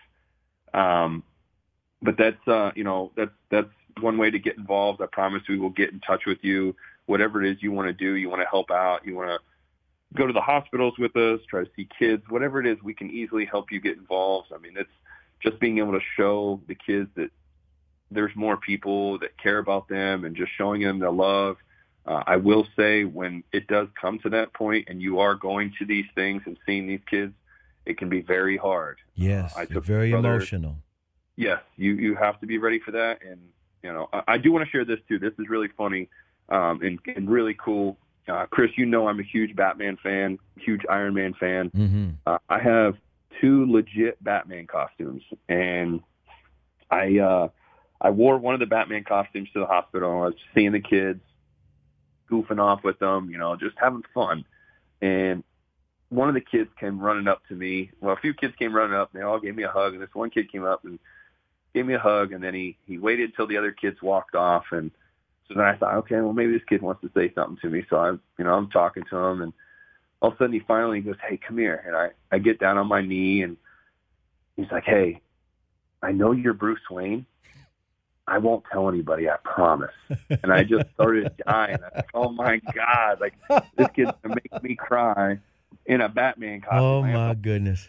[SPEAKER 8] Um, but that's, uh, you know, that's, that's one way to get involved. I promise we will get in touch with you. Whatever it is you want to do, you want to help out, you want to go to the hospitals with us, try to see kids, whatever it is, we can easily help you get involved. I mean, it's just being able to show the kids that there's more people that care about them and just showing them the love. Uh, I will say when it does come to that point and you are going to these things and seeing these kids, it can be very hard.
[SPEAKER 7] Yes,
[SPEAKER 8] uh, I took
[SPEAKER 7] very
[SPEAKER 8] brother,
[SPEAKER 7] emotional.
[SPEAKER 8] Yes, you, you have to be ready for that. And, you know, I, I do want to share this too. This is really funny um, and, and really cool. Uh, Chris, you know I'm a huge Batman fan, huge Iron Man fan.
[SPEAKER 7] Mm-hmm.
[SPEAKER 8] Uh, I have two legit Batman costumes, and I uh, I wore one of the Batman costumes to the hospital. I was seeing the kids, goofing off with them, you know, just having fun. And one of the kids came running up to me. Well, a few kids came running up, and they all gave me a hug. And this one kid came up and gave me a hug, and then he, he waited till the other kids walked off. And so then I thought, okay, well, maybe this kid wants to say something to me. So I, you know, I'm talking to him, and all of a sudden he finally goes, "Hey, come here." And I, I get down on my knee, and he's like, "Hey, I know you're Bruce Wayne. I won't tell anybody, I promise." And I just started dying. I was like, oh my God, like this kid's gonna make me cry in a Batman costume.
[SPEAKER 7] Oh
[SPEAKER 8] I
[SPEAKER 7] my
[SPEAKER 8] have
[SPEAKER 7] goodness.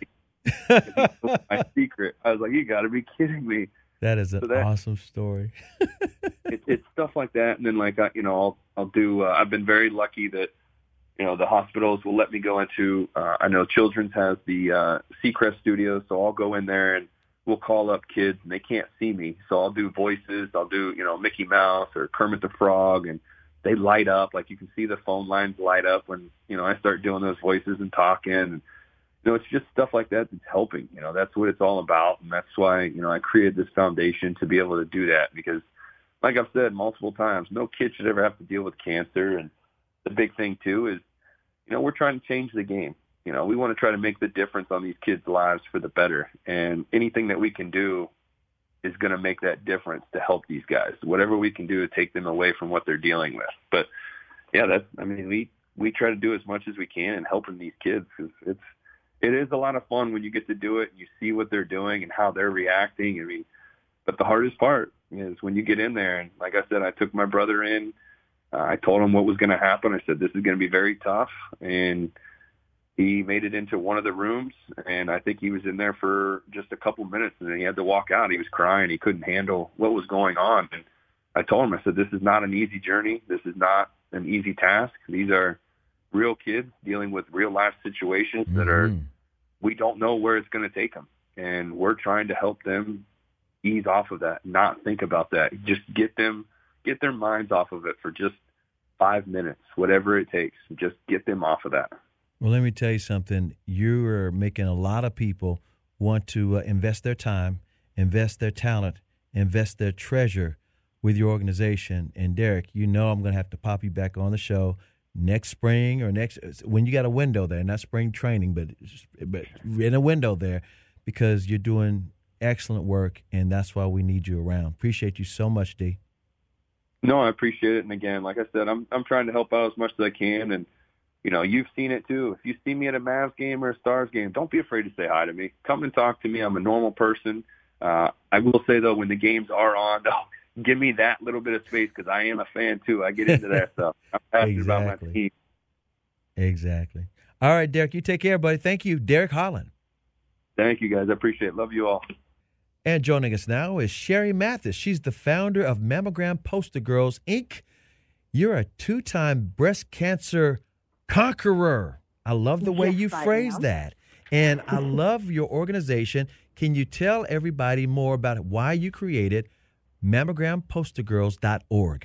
[SPEAKER 8] my secret. I was like, you gotta be kidding me.
[SPEAKER 7] That is an
[SPEAKER 8] So that-
[SPEAKER 7] awesome story.
[SPEAKER 8] It, it's stuff like that. And then like, I, you know, I'll, I'll do, uh, I've been very lucky that, you know, the hospitals will let me go into, uh, I know Children's has the uh, Seacrest studio, so I'll go in there and we'll call up kids and they can't see me. So I'll do voices. I'll do, you know, Mickey Mouse or Kermit the Frog, and they light up. Like you can see the phone lines light up when, you know, I start doing those voices and talking. And, you know, it's just stuff like that that's helping. You know, that's what it's all about. And that's why, you know, I created this foundation to be able to do that because, like I've said multiple times, no kid should ever have to deal with cancer. And the big thing, too, is, you know, we're trying to change the game. You know, we want to try to make the difference on these kids' lives for the better. And anything that we can do is going to make that difference to help these guys. Whatever we can do to take them away from what they're dealing with. But, yeah, that's, I mean, we, we try to do as much as we can in helping these kids because it's, it is a lot of fun when you get to do it and you see what they're doing and how they're reacting. I mean, but the hardest part is when you get in there. And like I said, I took my brother in. Uh, I told him what was going to happen. I said, this is going to be very tough. And he made it into one of the rooms, and I think he was in there for just a couple minutes, and then he had to walk out. He was crying. He couldn't handle what was going on. And I told him, I said, this is not an easy journey. This is not an easy task. These are real kids dealing with real-life situations that are,
[SPEAKER 7] Mhm.
[SPEAKER 8] we don't know where it's going to take them. And we're trying to help them ease off of that, not think about that. Just get them, get their minds off of it for just five minutes, whatever it takes. Just get them off of that.
[SPEAKER 7] Well, let me tell you something. You are making a lot of people want to uh, invest their time invest their talent, invest their treasure with your organization. And Derek, you know I'm going to have to pop you back on the show next spring or next when you got a window there, not spring training, but but in a window there, because you're doing excellent work, and that's why we need you around. Appreciate you so much, D.
[SPEAKER 8] No, I appreciate it. And again, like I said, I'm I'm trying to help out as much as I can. And, you know, you've seen it too. If you see me at a Mavs game or a Stars game, don't be afraid to say hi to me. Come and talk to me. I'm a normal person. Uh, I will say, though, when the games are on, though, give me that little bit of space because I am a fan, too. I get into that stuff. I'm passionate
[SPEAKER 7] exactly.
[SPEAKER 8] about my team.
[SPEAKER 7] Exactly. All right, Derek, you take care, buddy. Thank you, Derek Holland.
[SPEAKER 8] Thank you, guys. I appreciate it. Love you all.
[SPEAKER 7] And joining us now is Sherry Mathis. She's the founder of Mammogram Poster Girls, Incorporated. You're a two-time breast cancer conqueror. I love the way
[SPEAKER 10] yes,
[SPEAKER 7] you phrase that. And I love your organization. Can you tell everybody more about why you created mammogram poster girls dot org?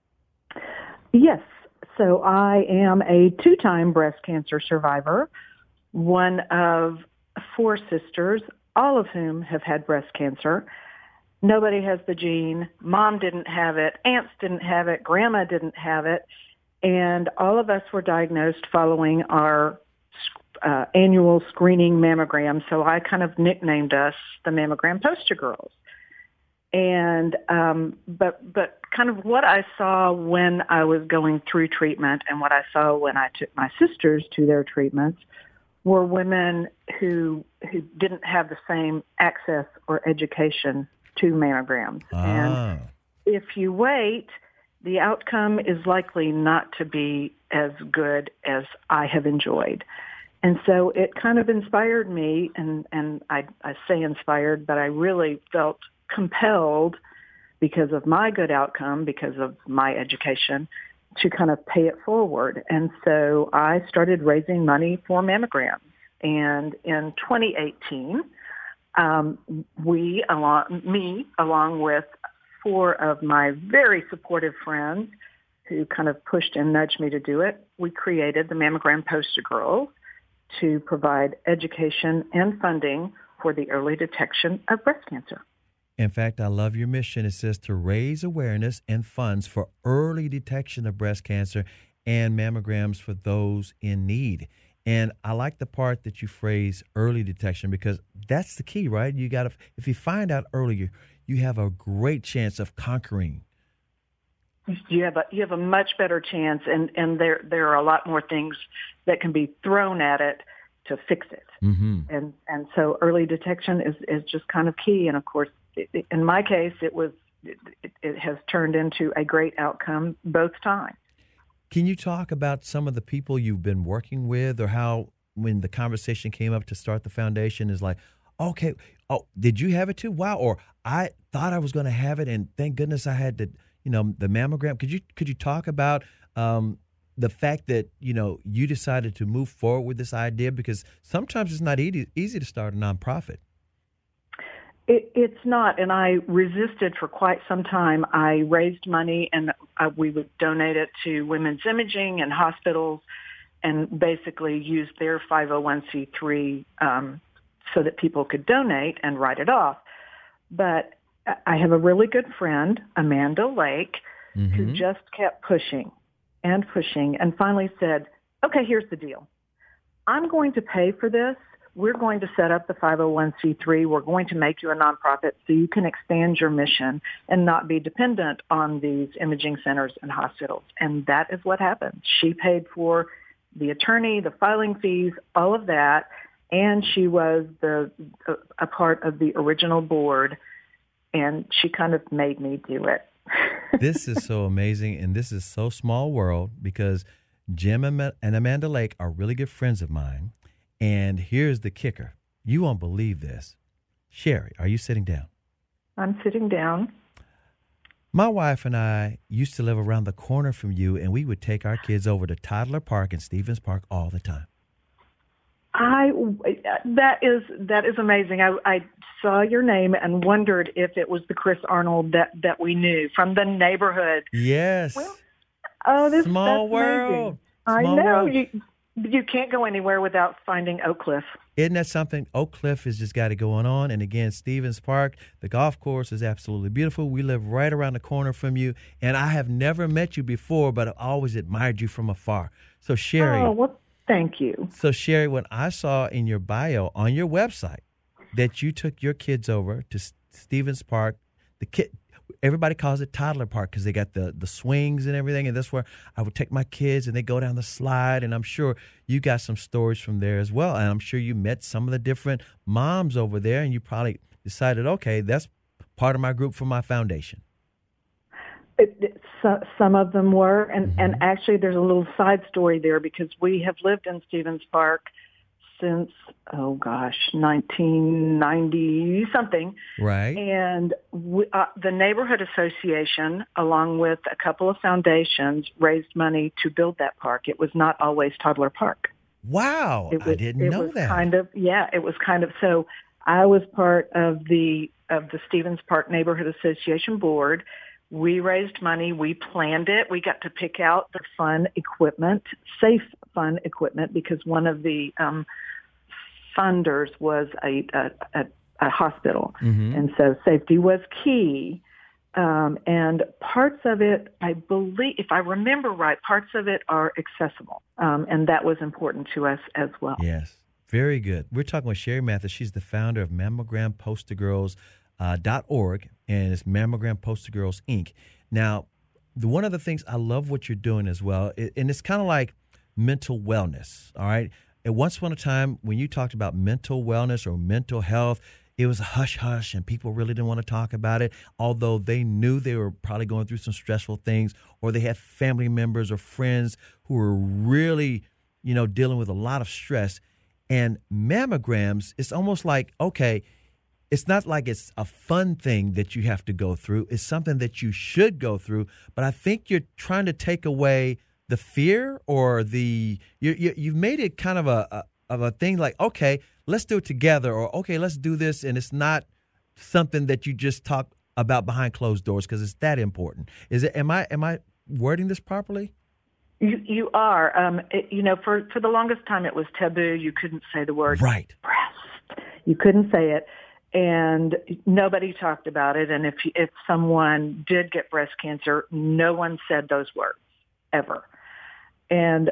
[SPEAKER 10] Yes. So I am a two-time breast cancer survivor, one of four sisters, all of whom have had breast cancer. Nobody has the gene. Mom didn't have it. Aunts didn't have it. Grandma didn't have it. And all of us were diagnosed following our uh, annual screening mammogram. So I kind of nicknamed us the Mammogram Poster Girls. And um, but but kind of what I saw when I was going through treatment and what I saw when I took my sisters to their treatments were women who who didn't have the same access or education to mammograms.
[SPEAKER 7] Ah.
[SPEAKER 10] And if you wait, the outcome is likely not to be as good as I have enjoyed. And so it kind of inspired me, and, and I, I say inspired, but I really felt compelled because of my good outcome, because of my education, to kind of pay it forward. And so I started raising money for mammograms. And in twenty eighteen, um, we, along, me, along with four of my very supportive friends who kind of pushed and nudged me to do it, we created the Mammogram Poster Girls to provide education and funding for the early detection of breast cancer.
[SPEAKER 7] In fact, I love your mission. It says to raise awareness and funds for early detection of breast cancer and mammograms for those in need. And I like the part that you phrase early detection, because that's the key, right? You got to, if you find out earlier, you have a great chance of conquering.
[SPEAKER 10] You have a you have a much better chance, and, and there there are a lot more things that can be thrown at it to fix it.
[SPEAKER 7] Mm-hmm.
[SPEAKER 10] And and so early detection is, is just kind of key. And of course, it, it, in my case, it was it, it has turned into a great outcome both times.
[SPEAKER 7] Can you talk about some of the people you've been working with, or how when the conversation came up to start the foundation is like, okay, oh, did you have it too? Wow. Or I thought I was going to have it, and thank goodness I had the, you know, the mammogram. Could you could you talk about um, the fact that, you know, you decided to move forward with this idea? Because sometimes it's not easy, easy to start a nonprofit.
[SPEAKER 10] It, it's not, and I resisted for quite some time. I raised money, and uh, we would donate it to women's imaging and hospitals, and basically use their five oh one c three um, so that people could donate and write it off. But I have a really good friend, Amanda Lake, mm-hmm. who just kept pushing and pushing and finally said, okay, here's the deal. I'm going to pay for this. We're going to set up the five oh one c three. We're going to make you a nonprofit so you can expand your mission and not be dependent on these imaging centers and hospitals. And that is what happened. She paid for the attorney, the filing fees, all of that, and she was the a, a part of the original board, and she kind of made me do it.
[SPEAKER 7] This is so amazing, and this is so small world, because Jim and Amanda Lake are really good friends of mine. And here's the kicker. You won't believe this. Sherry, are you sitting down?
[SPEAKER 10] I'm sitting down.
[SPEAKER 7] My wife and I used to live around the corner from you, and we would take our kids over to Toddler Park and Stevens Park all the time.
[SPEAKER 10] I that is that is amazing. I, I saw your name and wondered if it was the Chris Arnold that, that we knew from the neighborhood.
[SPEAKER 7] Yes.
[SPEAKER 10] Well, oh, this
[SPEAKER 7] small
[SPEAKER 10] that's
[SPEAKER 7] world.
[SPEAKER 10] Amazing.
[SPEAKER 7] Small
[SPEAKER 10] I know.
[SPEAKER 7] world.
[SPEAKER 10] You, You can't go anywhere without finding Oak Cliff.
[SPEAKER 7] Isn't that something? Oak Cliff has just got it going on. And again, Stevens Park, the golf course is absolutely beautiful. We live right around the corner from you. And I have never met you before, but I've always admired you from afar. So, Sherry.
[SPEAKER 10] Oh, well, thank you.
[SPEAKER 7] So, Sherry, when I saw in your bio on your website that you took your kids over to Stevens Park, the kid, everybody calls it Toddler Park because they got the, the swings and everything, and that's where I would take my kids and they go down the slide, and I'm sure you got some stories from there as well, and I'm sure you met some of the different moms over there, and you probably decided, okay, that's part of my group for my foundation.
[SPEAKER 10] It, it, so, some of them were, and,
[SPEAKER 7] Mm-hmm.
[SPEAKER 10] and actually there's a little side story there because we have lived in Stevens Park since, oh gosh, nineteen ninety something.
[SPEAKER 7] Right.
[SPEAKER 10] And we, uh, the neighborhood association, along with a couple of foundations, raised money to build that park. It was not always Toddler Park.
[SPEAKER 7] Wow.
[SPEAKER 10] It was,
[SPEAKER 7] I didn't
[SPEAKER 10] it
[SPEAKER 7] know
[SPEAKER 10] was
[SPEAKER 7] that.
[SPEAKER 10] Kind of, yeah, it was kind of, so I was part of the, of the Stevens Park Neighborhood Association board. We raised money. We planned it. We got to pick out the fun equipment, safe fun equipment, because one of the um, funders was a, a, a, a hospital.
[SPEAKER 7] Mm-hmm.
[SPEAKER 10] And so safety was key. Um, and parts of it, I believe, if I remember right, parts of it are accessible. Um, and that was important to us as well.
[SPEAKER 7] Yes. Very good. We're talking with Sherry Mathis. She's the founder of Mammogram Poster Girls. Uh, dot org, and it's Mammogram Poster Girls, Incorporated. Now, the, one of the things I love what you're doing as well, it, and it's kind of like mental wellness, all right? At once upon a time, when you talked about mental wellness or mental health, it was a hush-hush, and people really didn't want to talk about it, although they knew they were probably going through some stressful things, or they had family members or friends who were really, you know, dealing with a lot of stress. And mammograms, it's almost like, okay, it's not like it's a fun thing that you have to go through. It's something that you should go through. But I think you're trying to take away the fear or the you, you you've made it kind of a, a of a thing like, okay, let's do it together, or okay, let's do this, and it's not something that you just talk about behind closed doors because it's that important. Is it? Am I am I wording this properly?
[SPEAKER 10] You you are. Um, it, you know, for for the longest time it was taboo. You couldn't say the word
[SPEAKER 7] right.
[SPEAKER 10] breast. You couldn't say it. And nobody talked about it. And if if someone did get breast cancer, no one said those words ever. And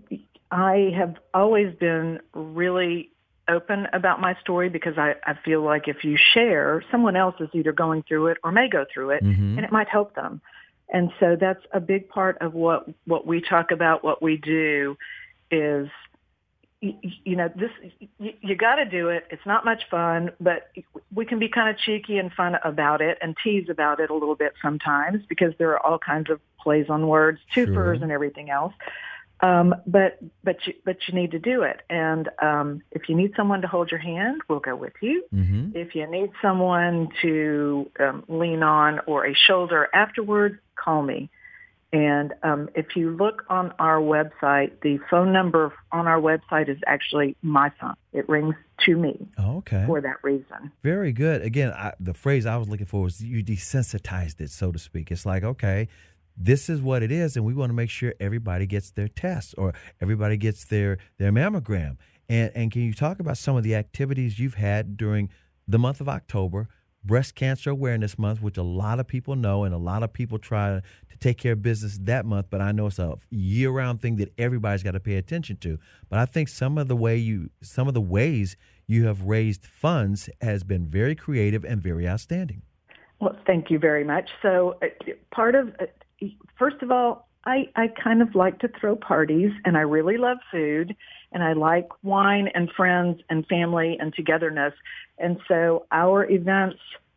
[SPEAKER 10] I have always been really open about my story because I, I feel like if you share, someone else is either going through it or may go through it,
[SPEAKER 7] mm-hmm.
[SPEAKER 10] and it might help them. And so that's a big part of what, what we talk about, what we do is, you, you know, this, you, you got to do it. It's not much fun, but we can be kind of cheeky and fun about it and tease about it a little bit sometimes because there are all kinds of plays on words, twofers
[SPEAKER 7] Sure.
[SPEAKER 10] and everything else. Um, but but you but you need to do it. And um, if you need someone to hold your hand, we'll go with you.
[SPEAKER 7] Mm-hmm.
[SPEAKER 10] If you need someone to um, lean on or a shoulder afterwards, call me. And um, if you look on our website, the phone number on our website is actually my phone. It rings to me
[SPEAKER 7] Okay.
[SPEAKER 10] for that reason.
[SPEAKER 7] Very good. Again, I, the phrase I was looking for was you desensitized it, so to speak. It's like, okay, this is what it is, and we want to make sure everybody gets their test or everybody gets their, their mammogram. And, and can you talk about some of the activities you've had during the month of October, Breast Cancer Awareness Month, which a lot of people know and a lot of people try to take care of business that month, but I know it's a year-round thing that everybody's got to pay attention to. But I think some of the way you, some of the ways you have raised funds has been very creative and very outstanding.
[SPEAKER 10] Well, thank you very much. So uh, part of, uh, first of all, I, I kind of like to throw parties, and I really love food, and I like wine and friends and family and togetherness. And so our events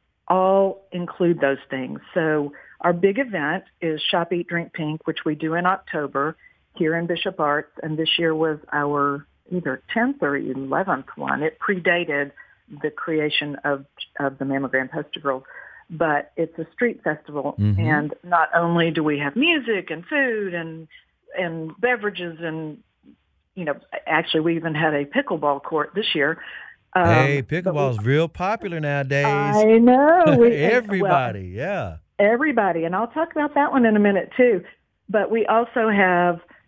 [SPEAKER 10] all include those things. So our big event is Shop, Eat, Drink Pink, which we do in October here in Bishop Arts, and this year was our either tenth or eleventh one. It predated the creation of, of the Mammogram Poster Girls. But it's a street festival,
[SPEAKER 7] mm-hmm.
[SPEAKER 10] and not only do we have music and food and and beverages and, you know, actually we even had a pickleball court this year. Um,
[SPEAKER 7] hey, pickleball is real popular nowadays.
[SPEAKER 10] I know. We,
[SPEAKER 7] everybody,
[SPEAKER 10] well,
[SPEAKER 7] yeah.
[SPEAKER 10] Everybody, and I'll talk about that one in a minute too. But we also have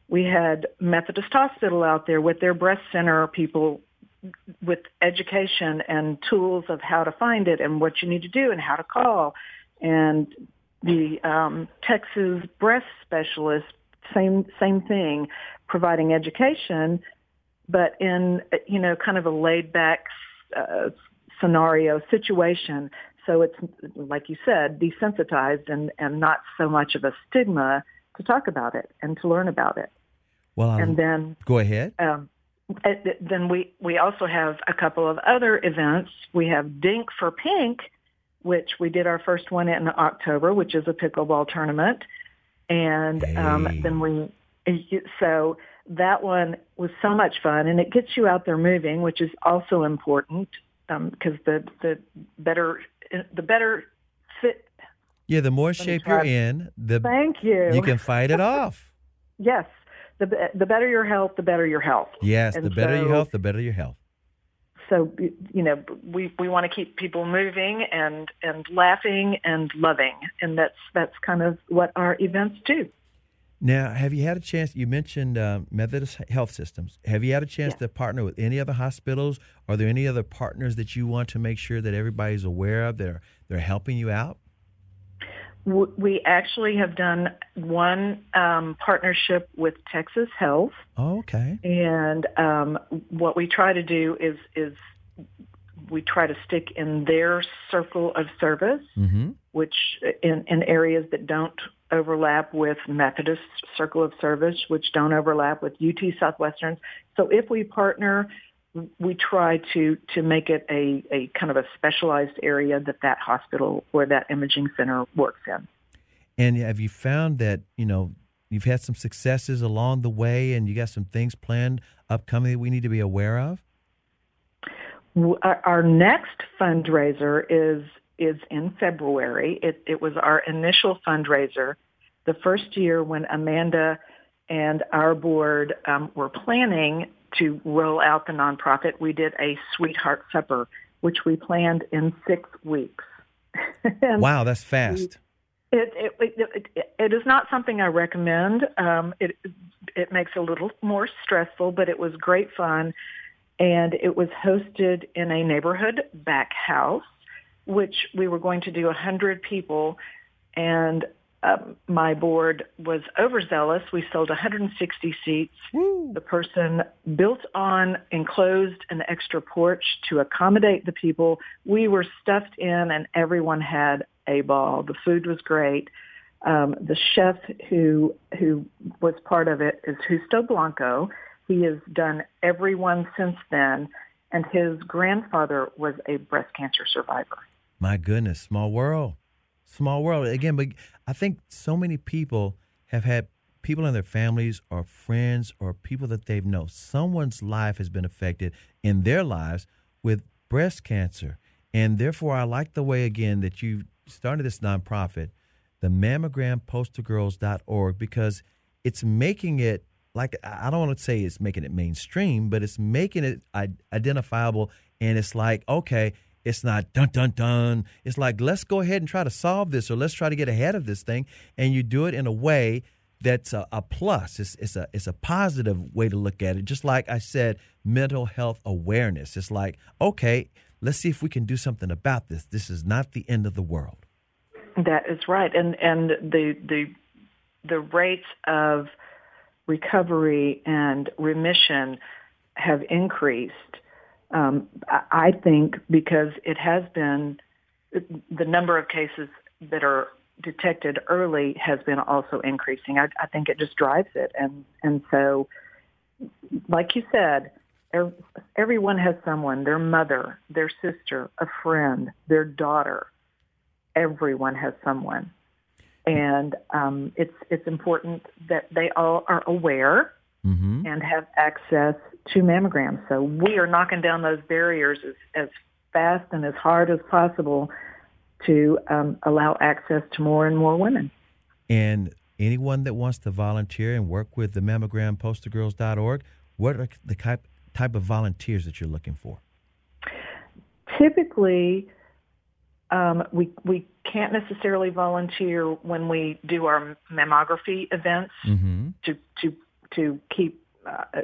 [SPEAKER 10] We had Methodist Hospital out there with their breast center people with education and tools of how to find it and what you need to do and how to call. And the um, Texas breast specialist, same same thing, providing education, but in, you know, kind of a laid-back uh, scenario situation. So it's, like you said, desensitized and, and not so much of a stigma to talk about it and to learn about it.
[SPEAKER 7] Well, um,
[SPEAKER 10] and then
[SPEAKER 7] go ahead.
[SPEAKER 10] Um, then we, we also have a couple of other events. We have Dink for Pink, which we did our first one in October, which is a pickleball tournament. And
[SPEAKER 7] hey.
[SPEAKER 10] um, then we, so that one was so much fun, and it gets you out there moving, which is also important because um, the, the better, the better fit.
[SPEAKER 7] Yeah, the more shape you're in, the
[SPEAKER 10] Thank you.
[SPEAKER 7] you can fight it off.
[SPEAKER 10] Yes. The the better your health, the better your health.
[SPEAKER 7] Yes,
[SPEAKER 10] and
[SPEAKER 7] the better
[SPEAKER 10] so,
[SPEAKER 7] your health, the better your health.
[SPEAKER 10] So, you know, we, we want to keep people moving and, and laughing and loving, and that's that's kind of what our events do.
[SPEAKER 7] Now, have you had a chance, you mentioned uh, Methodist Health Systems. Have you had a chance
[SPEAKER 10] yeah.
[SPEAKER 7] to partner with any other hospitals? Are there any other partners that you want to make sure that everybody's aware of? They're, they're helping you out?
[SPEAKER 10] We actually have done one um, partnership with Texas Health.
[SPEAKER 7] Oh, okay.
[SPEAKER 10] And um, what we try to do is is we try to stick in their circle of service,
[SPEAKER 7] mm-hmm.
[SPEAKER 10] which in, in areas that don't overlap with Methodist circle of service, which don't overlap with U T Southwestern. So if we partner, we try to, to make it a, a kind of a specialized area that that hospital or that imaging center works in.
[SPEAKER 7] And have you found that, you know, you've had some successes along the way and you got some things planned upcoming that we need to be aware of?
[SPEAKER 10] Our, our next fundraiser is is in February. It, it was our initial fundraiser the first year when Amanda and our board um, were planning to roll out the nonprofit. We did a sweetheart supper, which we planned in six weeks.
[SPEAKER 7] Wow, that's fast.
[SPEAKER 10] It, it, it, it, it is not something I recommend. Um, it, it makes it a little more stressful, but it was great fun. And it was hosted in a neighborhood back house, which we were going to do one hundred people. And Um, my board was overzealous. We sold one hundred sixty seats.
[SPEAKER 7] Woo.
[SPEAKER 10] The person built on, enclosed an extra porch to accommodate the people. We were stuffed in, and everyone had a ball. The food was great. Um, the chef who who was part of it is Justo Blanco. He has done every one since then, and his grandfather was a breast cancer survivor.
[SPEAKER 7] My goodness, small world. Small world. Again, but I think so many people have had people in their families or friends or people that they've known. Someone's life has been affected in their lives with breast cancer. And therefore, I like the way, again, that you started this nonprofit, the mammogram poster girls dot org, because it's making it, like, I don't want to say it's making it mainstream, but it's making it identifiable. And it's like, okay, it's not dun, dun, dun. It's like, let's go ahead and try to solve this, or let's try to get ahead of this thing. And you do it in a way that's a, a plus. It's, it's, a, it's a positive way to look at it. Just like I said, mental health awareness. It's like, okay, let's see if we can do something about this. This is not the end of the world.
[SPEAKER 10] That is right. And, and the, the, the rates of recovery and remission have increased. Um, I think because it has been, the number of cases that are detected early has been also increasing. I, I think it just drives it. And, and so, like you said, everyone has someone, their mother, their sister, a friend, their daughter. Everyone has someone. And um, it's, it's important that they all are aware mm-hmm. and have access to mammograms. So we are knocking down those barriers as, as fast and as hard as possible to um, allow access to more and more women.
[SPEAKER 7] And anyone that wants to volunteer and work with the mammogram poster girls dot org, what are the type, type of volunteers that you're looking for?
[SPEAKER 10] Typically, um, we we can't necessarily volunteer when we do our mammography events mm-hmm. to to to keep uh,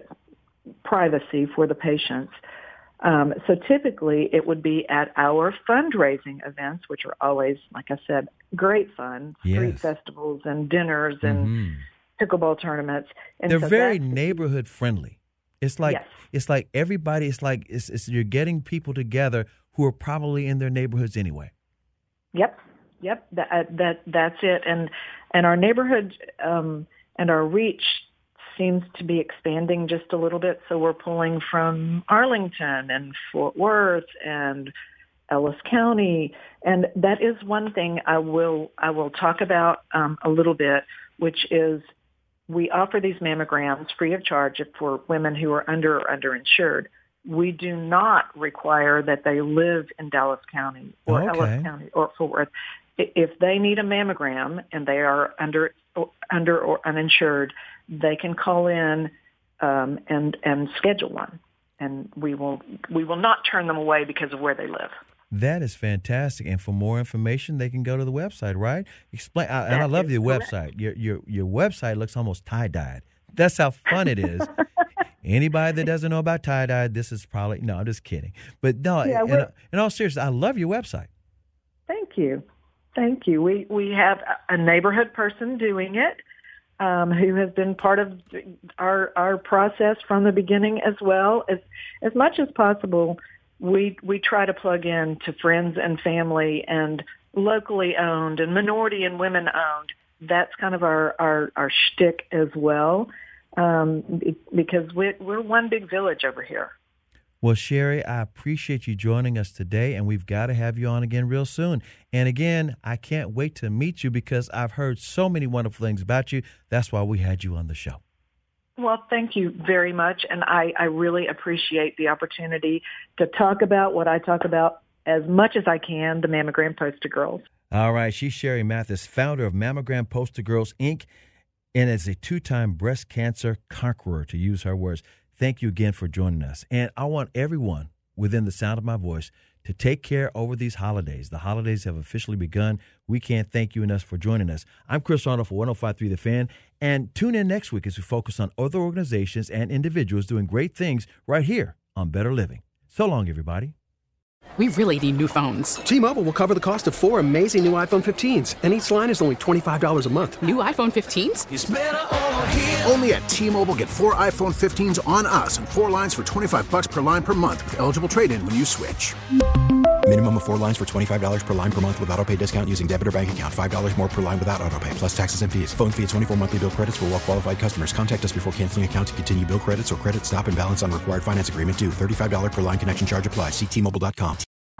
[SPEAKER 10] privacy for the patients. Um, so typically it would be at our fundraising events, which are always, like I said, great fun, street
[SPEAKER 7] Yes.
[SPEAKER 10] festivals and dinners and
[SPEAKER 7] Mhm.
[SPEAKER 10] pickleball tournaments. And
[SPEAKER 7] They're
[SPEAKER 10] so
[SPEAKER 7] very
[SPEAKER 10] that's-
[SPEAKER 7] neighborhood friendly. It's like
[SPEAKER 10] Yes.
[SPEAKER 7] it's like everybody. It's like it's, it's you're getting people together who are probably in their neighborhoods anyway.
[SPEAKER 10] Yep, yep. That uh, that that's it. And and our neighborhood um, and our reach seems to be expanding just a little bit. So we're pulling from Arlington and Fort Worth and Ellis County, and that is one thing I will I will talk about um, a little bit, which is we offer these mammograms free of charge for women who are under or underinsured. We do not require that they live in Dallas County or
[SPEAKER 7] Okay.
[SPEAKER 10] Ellis County or Fort Worth. I- If they need a mammogram and they are under under or uninsured, they can call in um, and and schedule one, and we will we will not turn them away because of where they live.
[SPEAKER 7] That is fantastic. And for more information, they can go to the website, right? Explain. I, and I
[SPEAKER 10] That
[SPEAKER 7] love
[SPEAKER 10] is
[SPEAKER 7] your
[SPEAKER 10] correct.
[SPEAKER 7] website. Your your your website looks almost tie dyed. That's how fun it is. Anybody that doesn't know about tie dye, this is probably no. I'm just kidding. But no,
[SPEAKER 10] Yeah,
[SPEAKER 7] in,
[SPEAKER 10] we're-
[SPEAKER 7] in all seriousness, I love your website.
[SPEAKER 10] Thank you. Thank you. We we have a neighborhood person doing it um, who has been part of our our process from the beginning as well. As as much as possible, we we try to plug in to friends and family and locally owned and minority and women owned. That's kind of our our, our shtick as well, um, because we're, we're one big village over here.
[SPEAKER 7] Well, Sherry, I appreciate you joining us today, and we've got to have you on again real soon. And again, I can't wait to meet you because I've heard so many wonderful things about you. That's why we had you on the show.
[SPEAKER 10] Well, thank you very much, and I, I really appreciate the opportunity to talk about what I talk about as much as I can, the Mammogram Poster Girls.
[SPEAKER 7] All right, she's Sherry Mathis, founder of Mammogram Poster Girls, Incorporated, and is a two-time breast cancer conqueror, to use her words. Thank you again for joining us. And I want everyone within the sound of my voice to take care over these holidays. The holidays have officially begun. We can't thank you enough for joining us. I'm Chris Arnold for one oh five point three The Fan. And tune in next week as we focus on other organizations and individuals doing great things right here on Better Living. So long, everybody.
[SPEAKER 1] We really need new phones.
[SPEAKER 2] T-Mobile will cover the cost of four amazing new iPhone fifteens, and each line is only twenty-five dollars a month.
[SPEAKER 1] New iPhone fifteens?
[SPEAKER 4] It's better over here. Only at T-Mobile, get four iPhone fifteens on us and four lines for twenty-five bucks per line per month with eligible trade-in when you switch.
[SPEAKER 5] Minimum of four lines for twenty-five dollars per line per month with autopay discount using debit or bank account. five dollars more per line without autopay, plus taxes and fees. Phone fee at twenty-four monthly bill credits for well-qualified customers. Contact us before canceling account to continue bill credits or credit stop and balance on required finance agreement due. thirty-five dollars per line connection charge applies. See T Mobile dot com.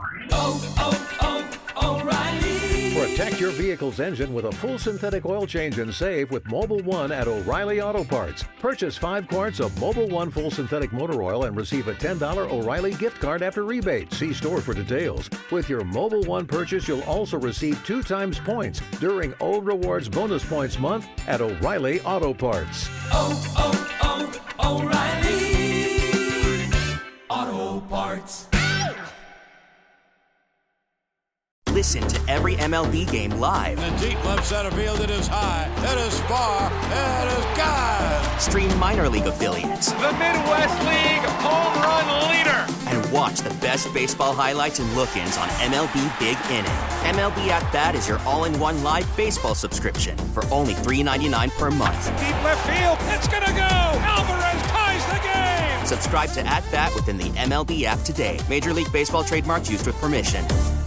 [SPEAKER 11] Oh, oh, oh, O'Reilly.
[SPEAKER 12] Protect your vehicle's engine with a full synthetic oil change and save with Mobil One at O'Reilly Auto Parts. Purchase five quarts of Mobil One full synthetic motor oil and receive a ten dollars O'Reilly gift card after rebate. See store for details. With your Mobil One purchase, you'll also receive two times points during O Rewards Bonus Points Month at O'Reilly Auto Parts.
[SPEAKER 11] Oh, oh, oh, O'Reilly Auto Parts.
[SPEAKER 13] Listen to every M L B game live.
[SPEAKER 14] In the deep left center field, it is high, it is far, it is gone.
[SPEAKER 13] Stream minor league affiliates.
[SPEAKER 15] The Midwest League home run leader.
[SPEAKER 13] And watch the best baseball highlights and look-ins on M L B Big Inning. M L B At Bat is your all-in-one live baseball subscription for only three dollars and ninety-nine cents per month.
[SPEAKER 14] Deep left field, it's gonna go. Alvarez ties the game.
[SPEAKER 13] Subscribe to At Bat within the M L B app today. Major League Baseball trademarks used with permission.